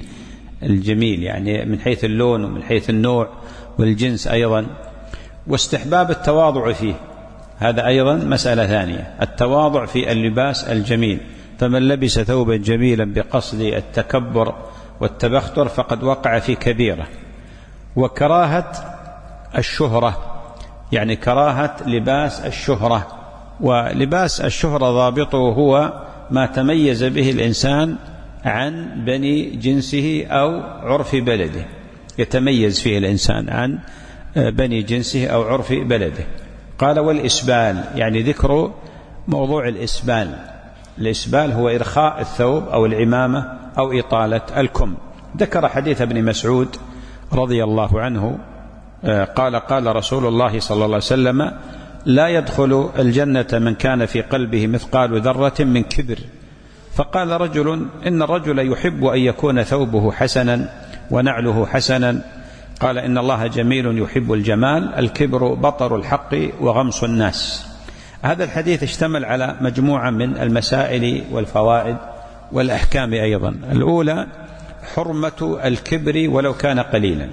يعني من حيث اللون ومن حيث النوع والجنس أيضا. واستحباب التواضع فيه، هذا أيضا مسألة ثانية، التواضع في اللباس الجميل. فمن لبس ثوبا جميلا بقصد التكبر والتبختر فقد وقع في كبيرة. وكراهة الشهرة، يعني كراهة لباس الشهرة. ولباس الشهرة ضابطه هو ما تميز به الإنسان عن بني جنسه أو عرف بلده، يتميز فيه الإنسان عن بني جنسه أو عرف بلده. قال: والإسبال، يعني ذكر موضوع الإسبال. الإسبال هو إرخاء الثوب أو العمامة أو إطالة الكم. ذكر حديث ابن مسعود رضي الله عنه قال: قال رسول الله صلى الله عليه وسلم: لا يدخل الجنة من كان في قلبه مثقال ذرة من كبر. فقال رجل: إن الرجل يحب أن يكون ثوبه حسنا ونعله حسنا. قال: إن الله جميل يحب الجمال. الكبر بطر الحق وغمص الناس. هذا الحديث اشتمل على مجموعة من المسائل والفوائد والأحكام أيضا. الأولى حرمة الكبر ولو كان قليلا،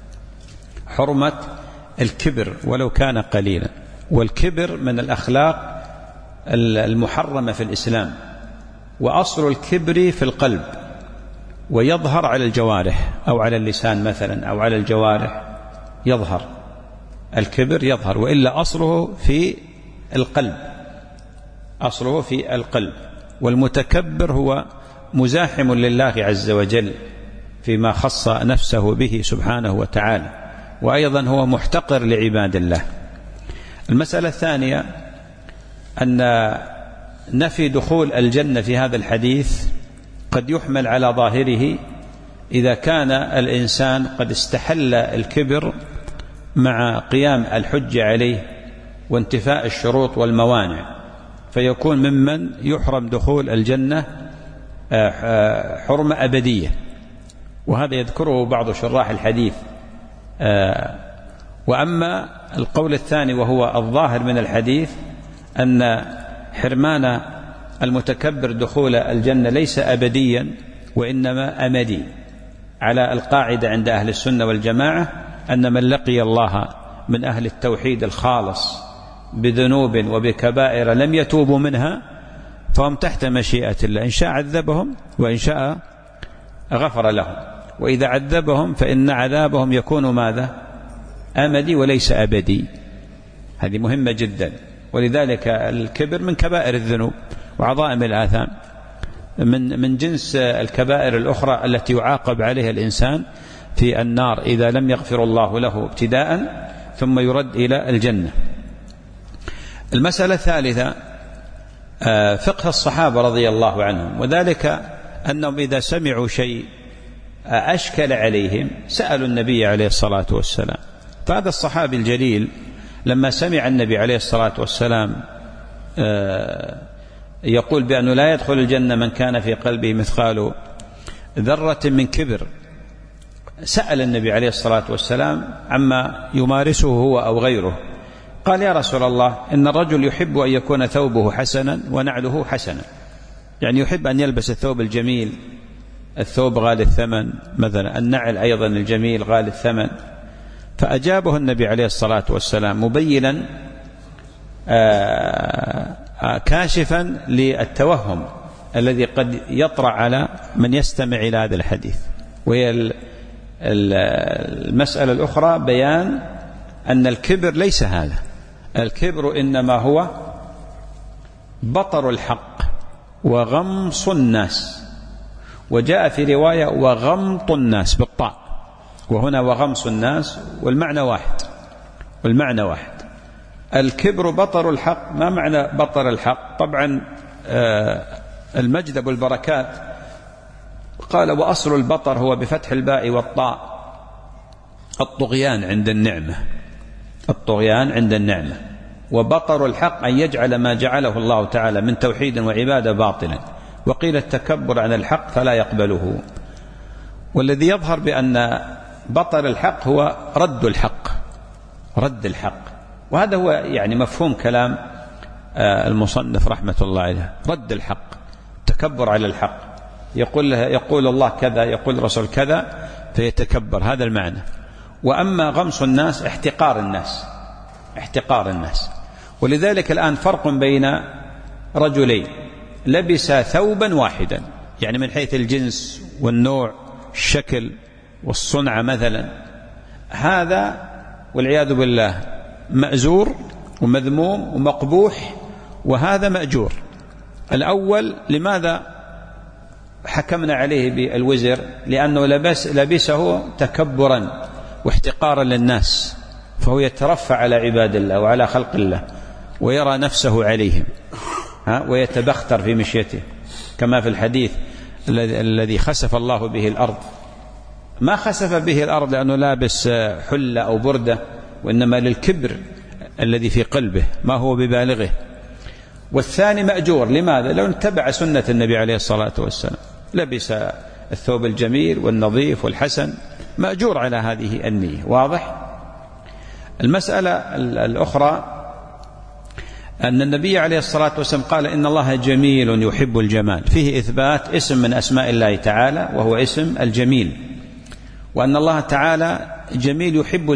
حرمة الكبر ولو كان قليلا. والكبر من الأخلاق المحرمة في الإسلام، وأصل الكبر في القلب، ويظهر على الجوارح أو على اللسان مثلا أو على الجوارح، يظهر الكبر، يظهر، وإلا أصله في القلب، أصله في القلب. والمتكبر هو مزاحم لله عز وجل فيما خص نفسه به سبحانه وتعالى، وأيضا هو محتقر لعباد الله. المسألة الثانية أن نفي دخول الجنة في هذا الحديث قد يحمل على ظاهره إذا كان الإنسان قد استحل الكبر مع قيام الحجة عليه وانتفاء الشروط والموانع، فيكون ممن يحرم دخول الجنة حرمة أبدية، وهذا يذكره بعض شراح الحديث. وأما القول الثاني وهو الظاهر من الحديث أن حرمان المتكبر دخول الجنة ليس أبديا وإنما أمدي، على القاعدة عند أهل السنة والجماعة أن من لقي الله من أهل التوحيد الخالص بذنوب وبكبائر لم يتوبوا منها فهم تحت مشيئة الله، إن شاء عذبهم وإن شاء غفر لهم، وإذا عذبهم فإن عذابهم يكون ماذا؟ أمدي وليس أبدي. هذه مهمة جدا. ولذلك الكبر من كبائر الذنوب وعظائم الآثام، من جنس الكبائر الأخرى التي يعاقب عليها الإنسان في النار إذا لم يغفر الله له ابتداء ثم يرد إلى الجنة. المسألة الثالثة فقه الصحابة رضي الله عنهم، وذلك أنهم إذا سمعوا شيء أشكل عليهم سألوا النبي عليه الصلاة والسلام. فهذا الصحابي الجليل لما سمع النبي عليه الصلاة والسلام يقول بأنه لا يدخل الجنة من كان في قلبه مثقال ذرة من كبر، سأل النبي عليه الصلاة والسلام عما يمارسه هو أو غيره. قال يا رسول الله إن الرجل يحب أن يكون ثوبه حسنا ونعله حسنا، يعني يحب أن يلبس الثوب الجميل، الثوب غالي الثمن مثلا، النعل أيضا الجميل غالي الثمن. فأجابه النبي عليه الصلاة والسلام مبينا كاشفا للتوهم الذي قد يطرأ على من يستمع إلى هذا الحديث، وهي المسألة الأخرى بيان أن الكبر ليس هذا، الكبر إنما هو بطر الحق وغمص الناس، وجاء في رواية وغمط الناس بالطاء، وهنا وغمص الناس والمعنى واحد. الكبر بطر الحق. ما معنى بطر الحق؟ طبعا المجد أبو البركات قال وأصل البطر هو بفتح الباء والطاء الطغيان عند النعمة، وبطر الحق أن يجعل ما جعله الله تعالى من توحيد وعبادة باطلا، وقيل التكبر عن الحق فلا يقبله. والذي يظهر بأن بطر الحق هو رد الحق، وهذا هو يعني مفهوم كلام المصنف رحمة الله عليه، رد الحق، تكبر على الحق، يقول الله كذا، يقول الرسول كذا فيتكبر، هذا المعنى. وأما غمص الناس احتقار الناس. ولذلك الآن فرق بين رجلين لبس ثوبا واحدا، يعني من حيث الجنس والنوع الشكل والصنعة مثلا، هذا والعياذ بالله مأزور ومذموم ومقبوح، وهذا مأجور. الأول لماذا حكمنا عليه بالوزر؟ لأنه لبسه تكبرا واحتقارا للناس، فهو يترفع على عباد الله وعلى خلق الله ويرى نفسه عليهم ويتبختر في مشيته، كما في الحديث الذي خسف الله به الأرض. ما خسف به الأرض لأنه لابس حلة أو بردة، وإنما للكبر الذي في قلبه، ما هو ببالغه. والثاني مأجور. لماذا؟ لو اتبع سنة النبي عليه الصلاة والسلام، لبس الثوب الجميل والنظيف والحسن، مأجور على هذه النية. واضح؟ المسألة الأخرى أن النبي عليه الصلاة والسلام قال إن الله جميل يحب الجمال، فيه إثبات اسم من أسماء الله تعالى وهو اسم الجميل، وأن الله تعالى جميل يحب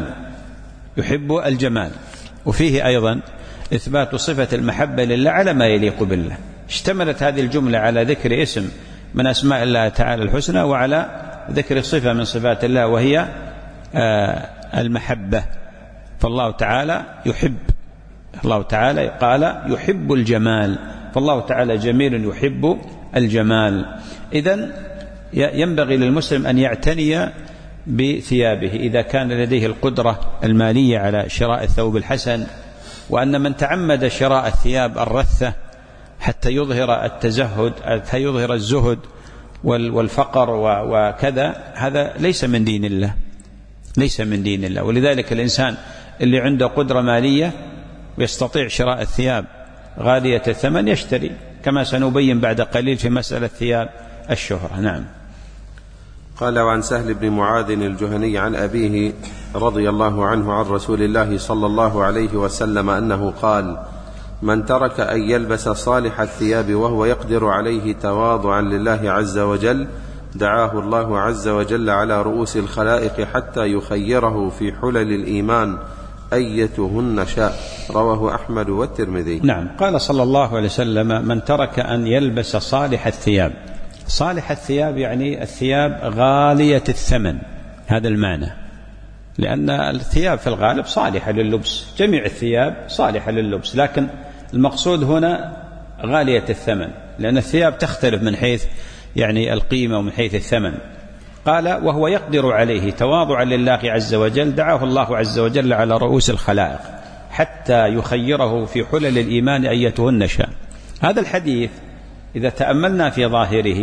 الجمال، وفيه أيضا إثبات صفة المحبة لله على ما يليق بالله. اشتملت هذه الجملة على ذكر اسم من أسماء الله تعالى الحسنى وعلى ذكر صفة من صفات الله وهي المحبة. فالله تعالى يحب، الله تعالى قال يحب الجمال، فالله تعالى جميل يحب الجمال. إذن ينبغي للمسلم أن يعتني بثيابه إذا كان لديه القدرة المالية على شراء الثوب الحسن، وأن من تعمد شراء الثياب الرثة حتى يظهر التزهد، حتى يظهر الزهد والفقر وكذا، هذا ليس من دين الله، ليس من دين الله. ولذلك الإنسان اللي عنده قدرة مالية ويستطيع شراء الثياب غالية الثمن يشتري، كما سنبين بعد قليل في مسألة ثياب الشهرة. نعم. قال: وعن سهل بن معاذ الجهني عن أبيه رضي الله عنه عن رسول الله صلى الله عليه وسلم أنه قال: من ترك أن يلبس صالح الثياب وهو يقدر عليه تواضعا لله عز وجل دعاه الله عز وجل على رؤوس الخلائق حتى يخيره في حلل الإيمان أيتهن شاء. رواه أحمد والترمذي. نعم. قال صلى الله عليه وسلم: من ترك أن يلبس صالح الثياب. صالح الثياب يعني الثياب غالية الثمن، هذا المعنى، لأن الثياب في الغالب صالحة لللبس، جميع الثياب صالحة لللبس، لكن المقصود هنا غالية الثمن، لأن الثياب تختلف من حيث يعني القيمة ومن حيث الثمن. قال: وهو يقدر عليه تواضعا لله عز وجل دعاه الله عز وجل على رؤوس الخلائق حتى يخيره في حلل الإيمان أيتهن شاء. هذا الحديث إذا تأملنا في ظاهره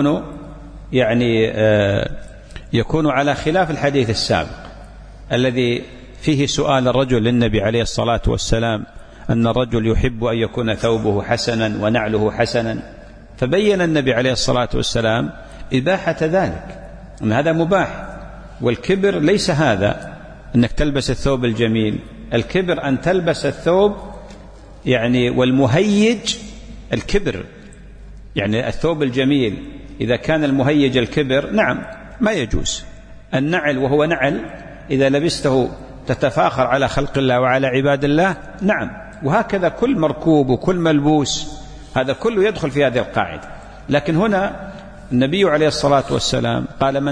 يكون على خلاف الحديث السابق الذي فيه سؤال الرجل للنبي عليه الصلاة والسلام أن الرجل يحب أن يكون ثوبه حسنا ونعله حسنا، فبين النبي عليه الصلاة والسلام إباحة ذلك، أن هذا مباح. والكبر ليس هذا أنك تلبس الثوب الجميل، الكبر أن تلبس الثوب والمهيج الكبر، يعني الثوب الجميل إذا كان المهيج الكبر نعم ما يجوز. النعل وهو نعل إذا لبسته تتفاخر على خلق الله وعلى عباد الله نعم، وهكذا كل مركوب وكل ملبوس، هذا كله يدخل في هذه القاعدة. لكن هنا النبي عليه الصلاة والسلام قال: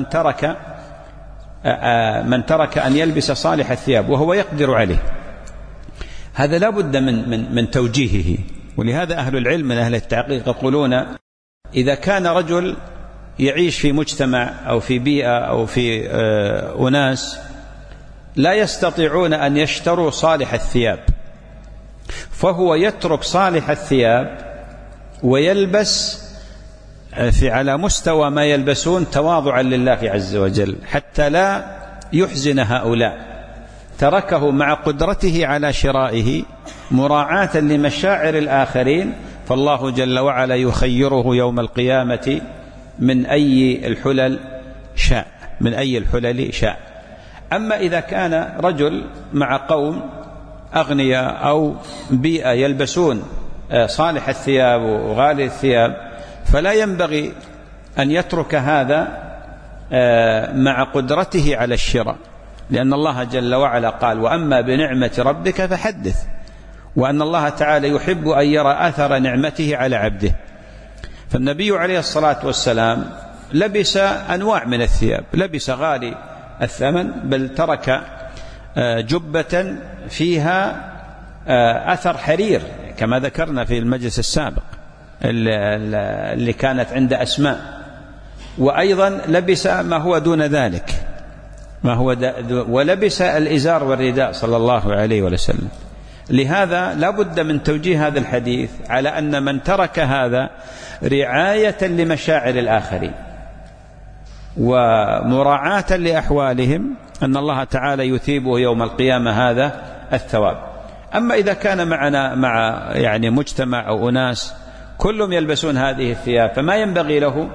من ترك أن يلبس صالح الثياب وهو يقدر عليه، هذا لا بد من توجيهه. ولهذا أهل العلم من أهل التحقيق يقولون: إذا كان رجل يعيش في مجتمع أو في بيئة أو في أناس لا يستطيعون أن يشتروا صالح الثياب، فهو يترك صالح الثياب ويلبس على مستوى ما يلبسون تواضعا لله عز وجل حتى لا يحزن هؤلاء، تركه مع قدرته على شرائه مراعاة لمشاعر الآخرين، فالله جل وعلا يخيره يوم القيامة من أي الحلل شاء، من أي الحلل شاء. أما إذا كان رجل مع قوم أغنياء أو بيئة يلبسون صالح الثياب وغالي الثياب، فلا ينبغي أن يترك هذا مع قدرته على الشراء، لأن الله جل وعلا قال: وأما بنعمة ربك فحدث، وأن الله تعالى يحب أن يرى أثر نعمته على عبده. فالنبي عليه الصلاة والسلام لبس أنواع من الثياب، لبس غالي الثمن، بل ترك جبة فيها أثر حرير كما ذكرنا في المجلس السابق اللي كانت عند أسماء، وأيضا لبس ما هو دون ذلك، ولبس الإزار والرداء صلى الله عليه وسلم. لهذا لا بد من توجيه هذا الحديث على أن من ترك هذا رعاية لمشاعر الآخرين ومراعاة لأحوالهم أن الله تعالى يثيبه يوم القيامة هذا الثواب. أما إذا كان مع مجتمع أو أناس كلهم يلبسون هذه الثياب، فما ينبغي له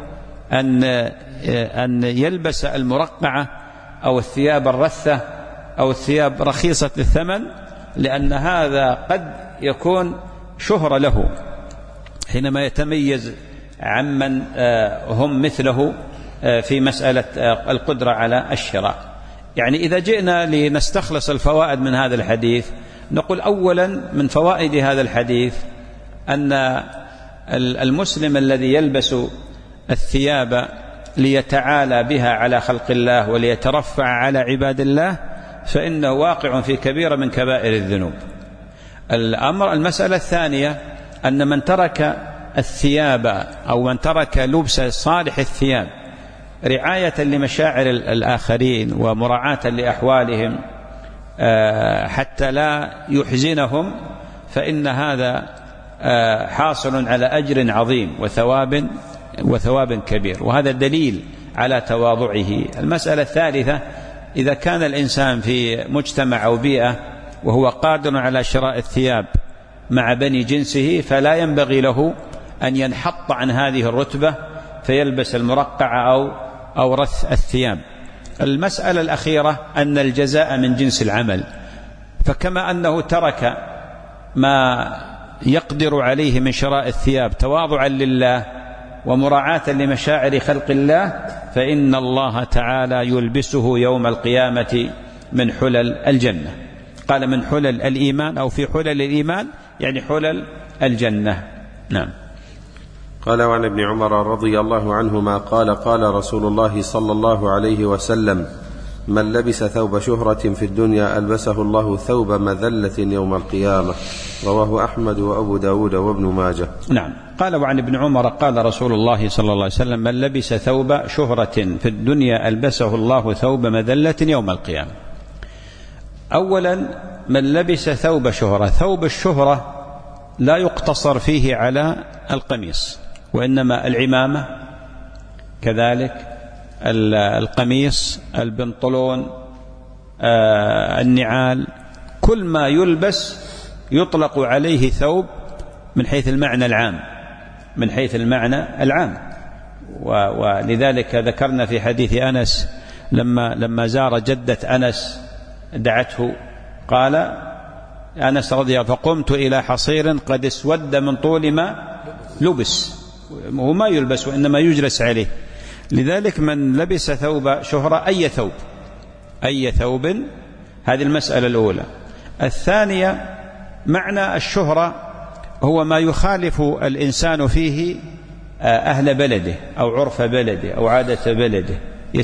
أن يلبس المرقعة أو الثياب الرثة أو الثياب رخيصة الثمن، لأن هذا قد يكون شهرة له حينما يتميز عمن هم مثله في مسألة القدرة على الشراء. إذا جئنا لنستخلص الفوائد من هذا الحديث، نقول أولا من فوائد هذا الحديث أن المسلم الذي يلبس الثياب ليتعالى بها على خلق الله وليترفع على عباد الله فإنه واقع في كبيرة من كبائر الذنوب. المسألة الثانية أن من ترك الثياب أو من ترك لبس صالح الثياب رعاية لمشاعر الآخرين ومراعاة لأحوالهم حتى لا يحزنهم، فإن هذا حاصل على أجر عظيم وثواب كبير، وهذا دليل على تواضعه. المسألة الثالثة: إذا كان الإنسان في مجتمع أو بيئة وهو قادر على شراء الثياب مع بني جنسه، فلا ينبغي له أن ينحط عن هذه الرتبة فيلبس المرقع أو رث الثياب. المسألة الأخيرة أن الجزاء من جنس العمل، فكما أنه ترك ما يقدر عليه من شراء الثياب تواضعا لله ومراعاة لمشاعر خلق الله، فإن الله تعالى يلبسه يوم القيامة من حلل الجنة. قال من حلل الإيمان، أو في حلل الإيمان يعني حلل الجنة. نعم. قال: وعن ابن عمر رضي الله عنهما قال: قال رسول الله صلى الله عليه وسلم: من لبس ثوب شهرة في الدنيا ألبسه الله ثوب مذلة يوم القيامة. رواه أحمد وأبو داود وابن ماجه. نعم. قال: وعن ابن عمر قال رسول الله صلى الله عليه وسلم: من لبس ثوب شهرة في الدنيا ألبسه الله ثوب مذلة يوم القيامة. أولا، من لبس ثوب شهرة، ثوب الشهرة لا يقتصر فيه على القميص، وإنما العمامة كذلك، القميص، البنطلون، النعال، كل ما يلبس يطلق عليه ثوب من حيث المعنى العام. ولذلك ذكرنا في حديث أنس لما زار جدة أنس دعته، قال أنس رضي الله: فقمت إلى حصير قد اسود من طول ما لبس، هو ما يلبس وإنما يجلس عليه. لذلك من لبس ثوب شهرة، أي ثوب، هذه المسألة الأولى. الثانية: معنى الشهرة هو ما يخالف الإنسان فيه أهل بلده أو عرف بلده أو عادة بلده،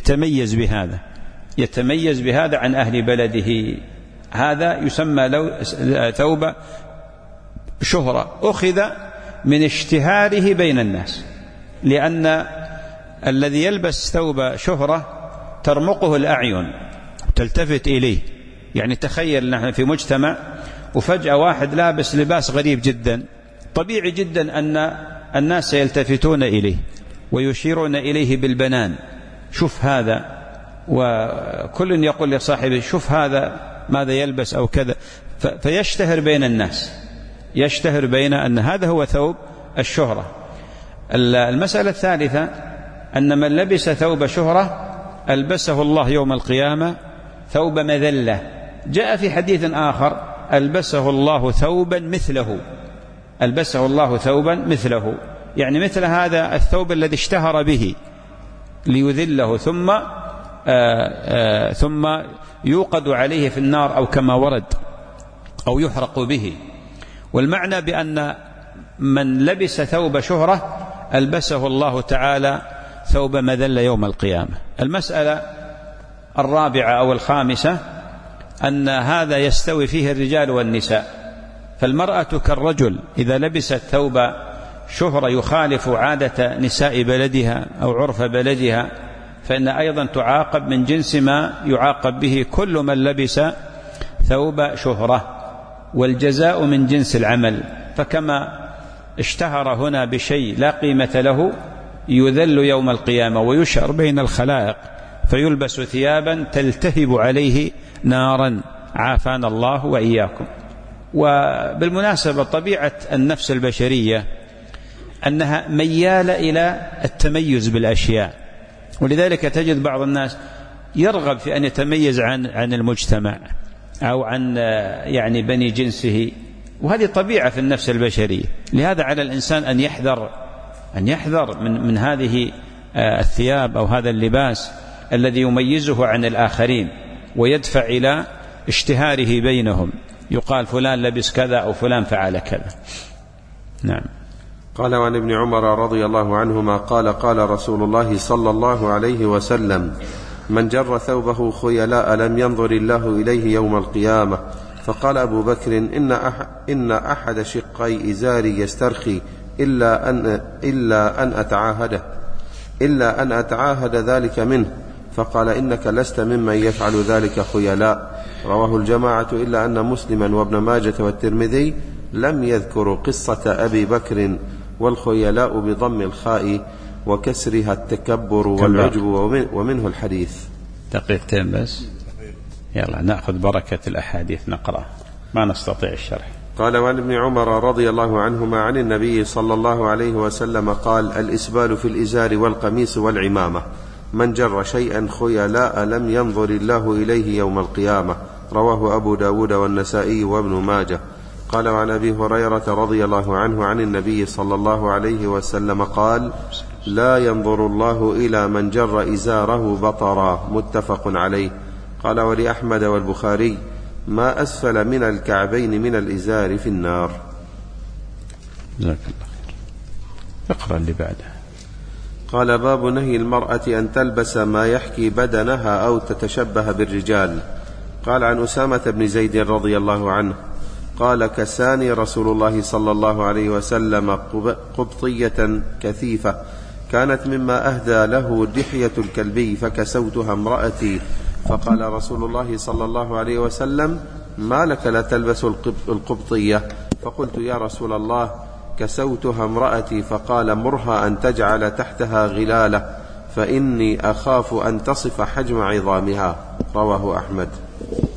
يتميز بهذا عن أهل بلده، هذا يسمى ثوب شهرة، أخذ من اشتهاره بين الناس، لأن الذي يلبس ثوب شهرة ترمقه الأعين تلتفت إليه. يعني تخيل نحن في مجتمع وفجأة واحد لابس لباس غريب جدا، طبيعي جدا أن الناس يلتفتون إليه ويشيرون إليه بالبنان: شوف هذا، وكل يقول لصاحبه: شوف هذا ماذا يلبس أو كذا، فيشتهر بين الناس، يشتهر بين أن هذا هو ثوب الشهرة. المسألة الثالثة: أن من لبس ثوب شهرة ألبسه الله يوم القيامة ثوب مذلة. جاء في حديث آخر: ألبسه الله ثوبا مثله، يعني مثل هذا الثوب الذي اشتهر به ليذله، ثم يوقد عليه في النار أو كما ورد، أو يحرق به. والمعنى بأن من لبس ثوب شهرة ألبسه الله تعالى ثوب مذلة يوم القيامة. المسألة الرابعة أو الخامسة: أن هذا يستوي فيه الرجال والنساء، فالمرأة كالرجل إذا لبست ثوب شهرة يخالف عادة نساء بلدها أو عرف بلدها، فإن أيضا تعاقب من جنس ما يعاقب به كل من لبس ثوب شهرة، والجزاء من جنس العمل. فكما اشتهر هنا بشيء لا قيمة له يذل يوم القيامة ويشعر بين الخلائق، فيلبس ثيابا تلتهب عليه نارا، عافانا الله وإياكم. وبالمناسبة طبيعة النفس البشرية أنها ميالة إلى التميز بالأشياء، ولذلك تجد بعض الناس يرغب في أن يتميز عن المجتمع أو عن يعني بني جنسه، وهذه طبيعة في النفس البشرية. لهذا على الإنسان أن يحذر من هذه الثياب أو هذا اللباس الذي يميزه عن الآخرين ويدفع إلى اشتهاره بينهم، يقال فلان لبس كذا أو فلان فعل كذا. نعم. قال: وعن ابن عمر رضي الله عنهما قال: قال رسول الله صلى الله عليه وسلم: من جر ثوبه خيلاء لم ينظر الله إليه يوم القيامة. فقال أبو بكر: إن أحد شقي إزاري يسترخي إلا أن أتعاهده. إلا أن أتعاهد ذلك منه، فقال: إنك لست ممن يفعل ذلك خيلاء. رواه الجماعة إلا أن مسلما وابن ماجة والترمذي لم يذكروا قصة أبي بكر، والخيلاء بضم الخاء وكسرها التكبر والعجب، ومنه الحديث. دقيقتين بس، يلا نأخذ بركة الأحاديث نقرأ، ما نستطيع الشرح. قال: وعن ابن عمر رضي الله عنهما عن النبي صلى الله عليه وسلم قال: الإسبال في الإزار والقميص والعمامة، من جر شيئا خيلاء لم ينظر الله إليه يوم القيامة. رواه أبو داود والنسائي وابن ماجه. قال: وعن أبي هريرة رضي الله عنه عن النبي صلى الله عليه وسلم قال: لا ينظر الله إلى من جر إزاره بطرا. متفق عليه. قال: ولأحمد والبخاري: ما أسفل من الكعبين من الإزار في النار. جزاك الله خير. اقرأ اللي بعده. قال: باب نهي المرأة أن تلبس ما يحكي بدنها أو تتشبه بالرجال. قال: عن أسامة بن زيد رضي الله عنه قال: كساني رسول الله صلى الله عليه وسلم قبطية كثيفة، كانت مما أهدى له دحية الكلبي، فكسوتها امرأتي، فقال رسول الله صلى الله عليه وسلم: ما لك لا تلبس القبطية؟ فقلت: يا رسول الله، كسوتها امرأتي. فقال: مرها أن تجعل تحتها غلالة، فإني أخاف أن تصف حجم عظامها. رواه أحمد.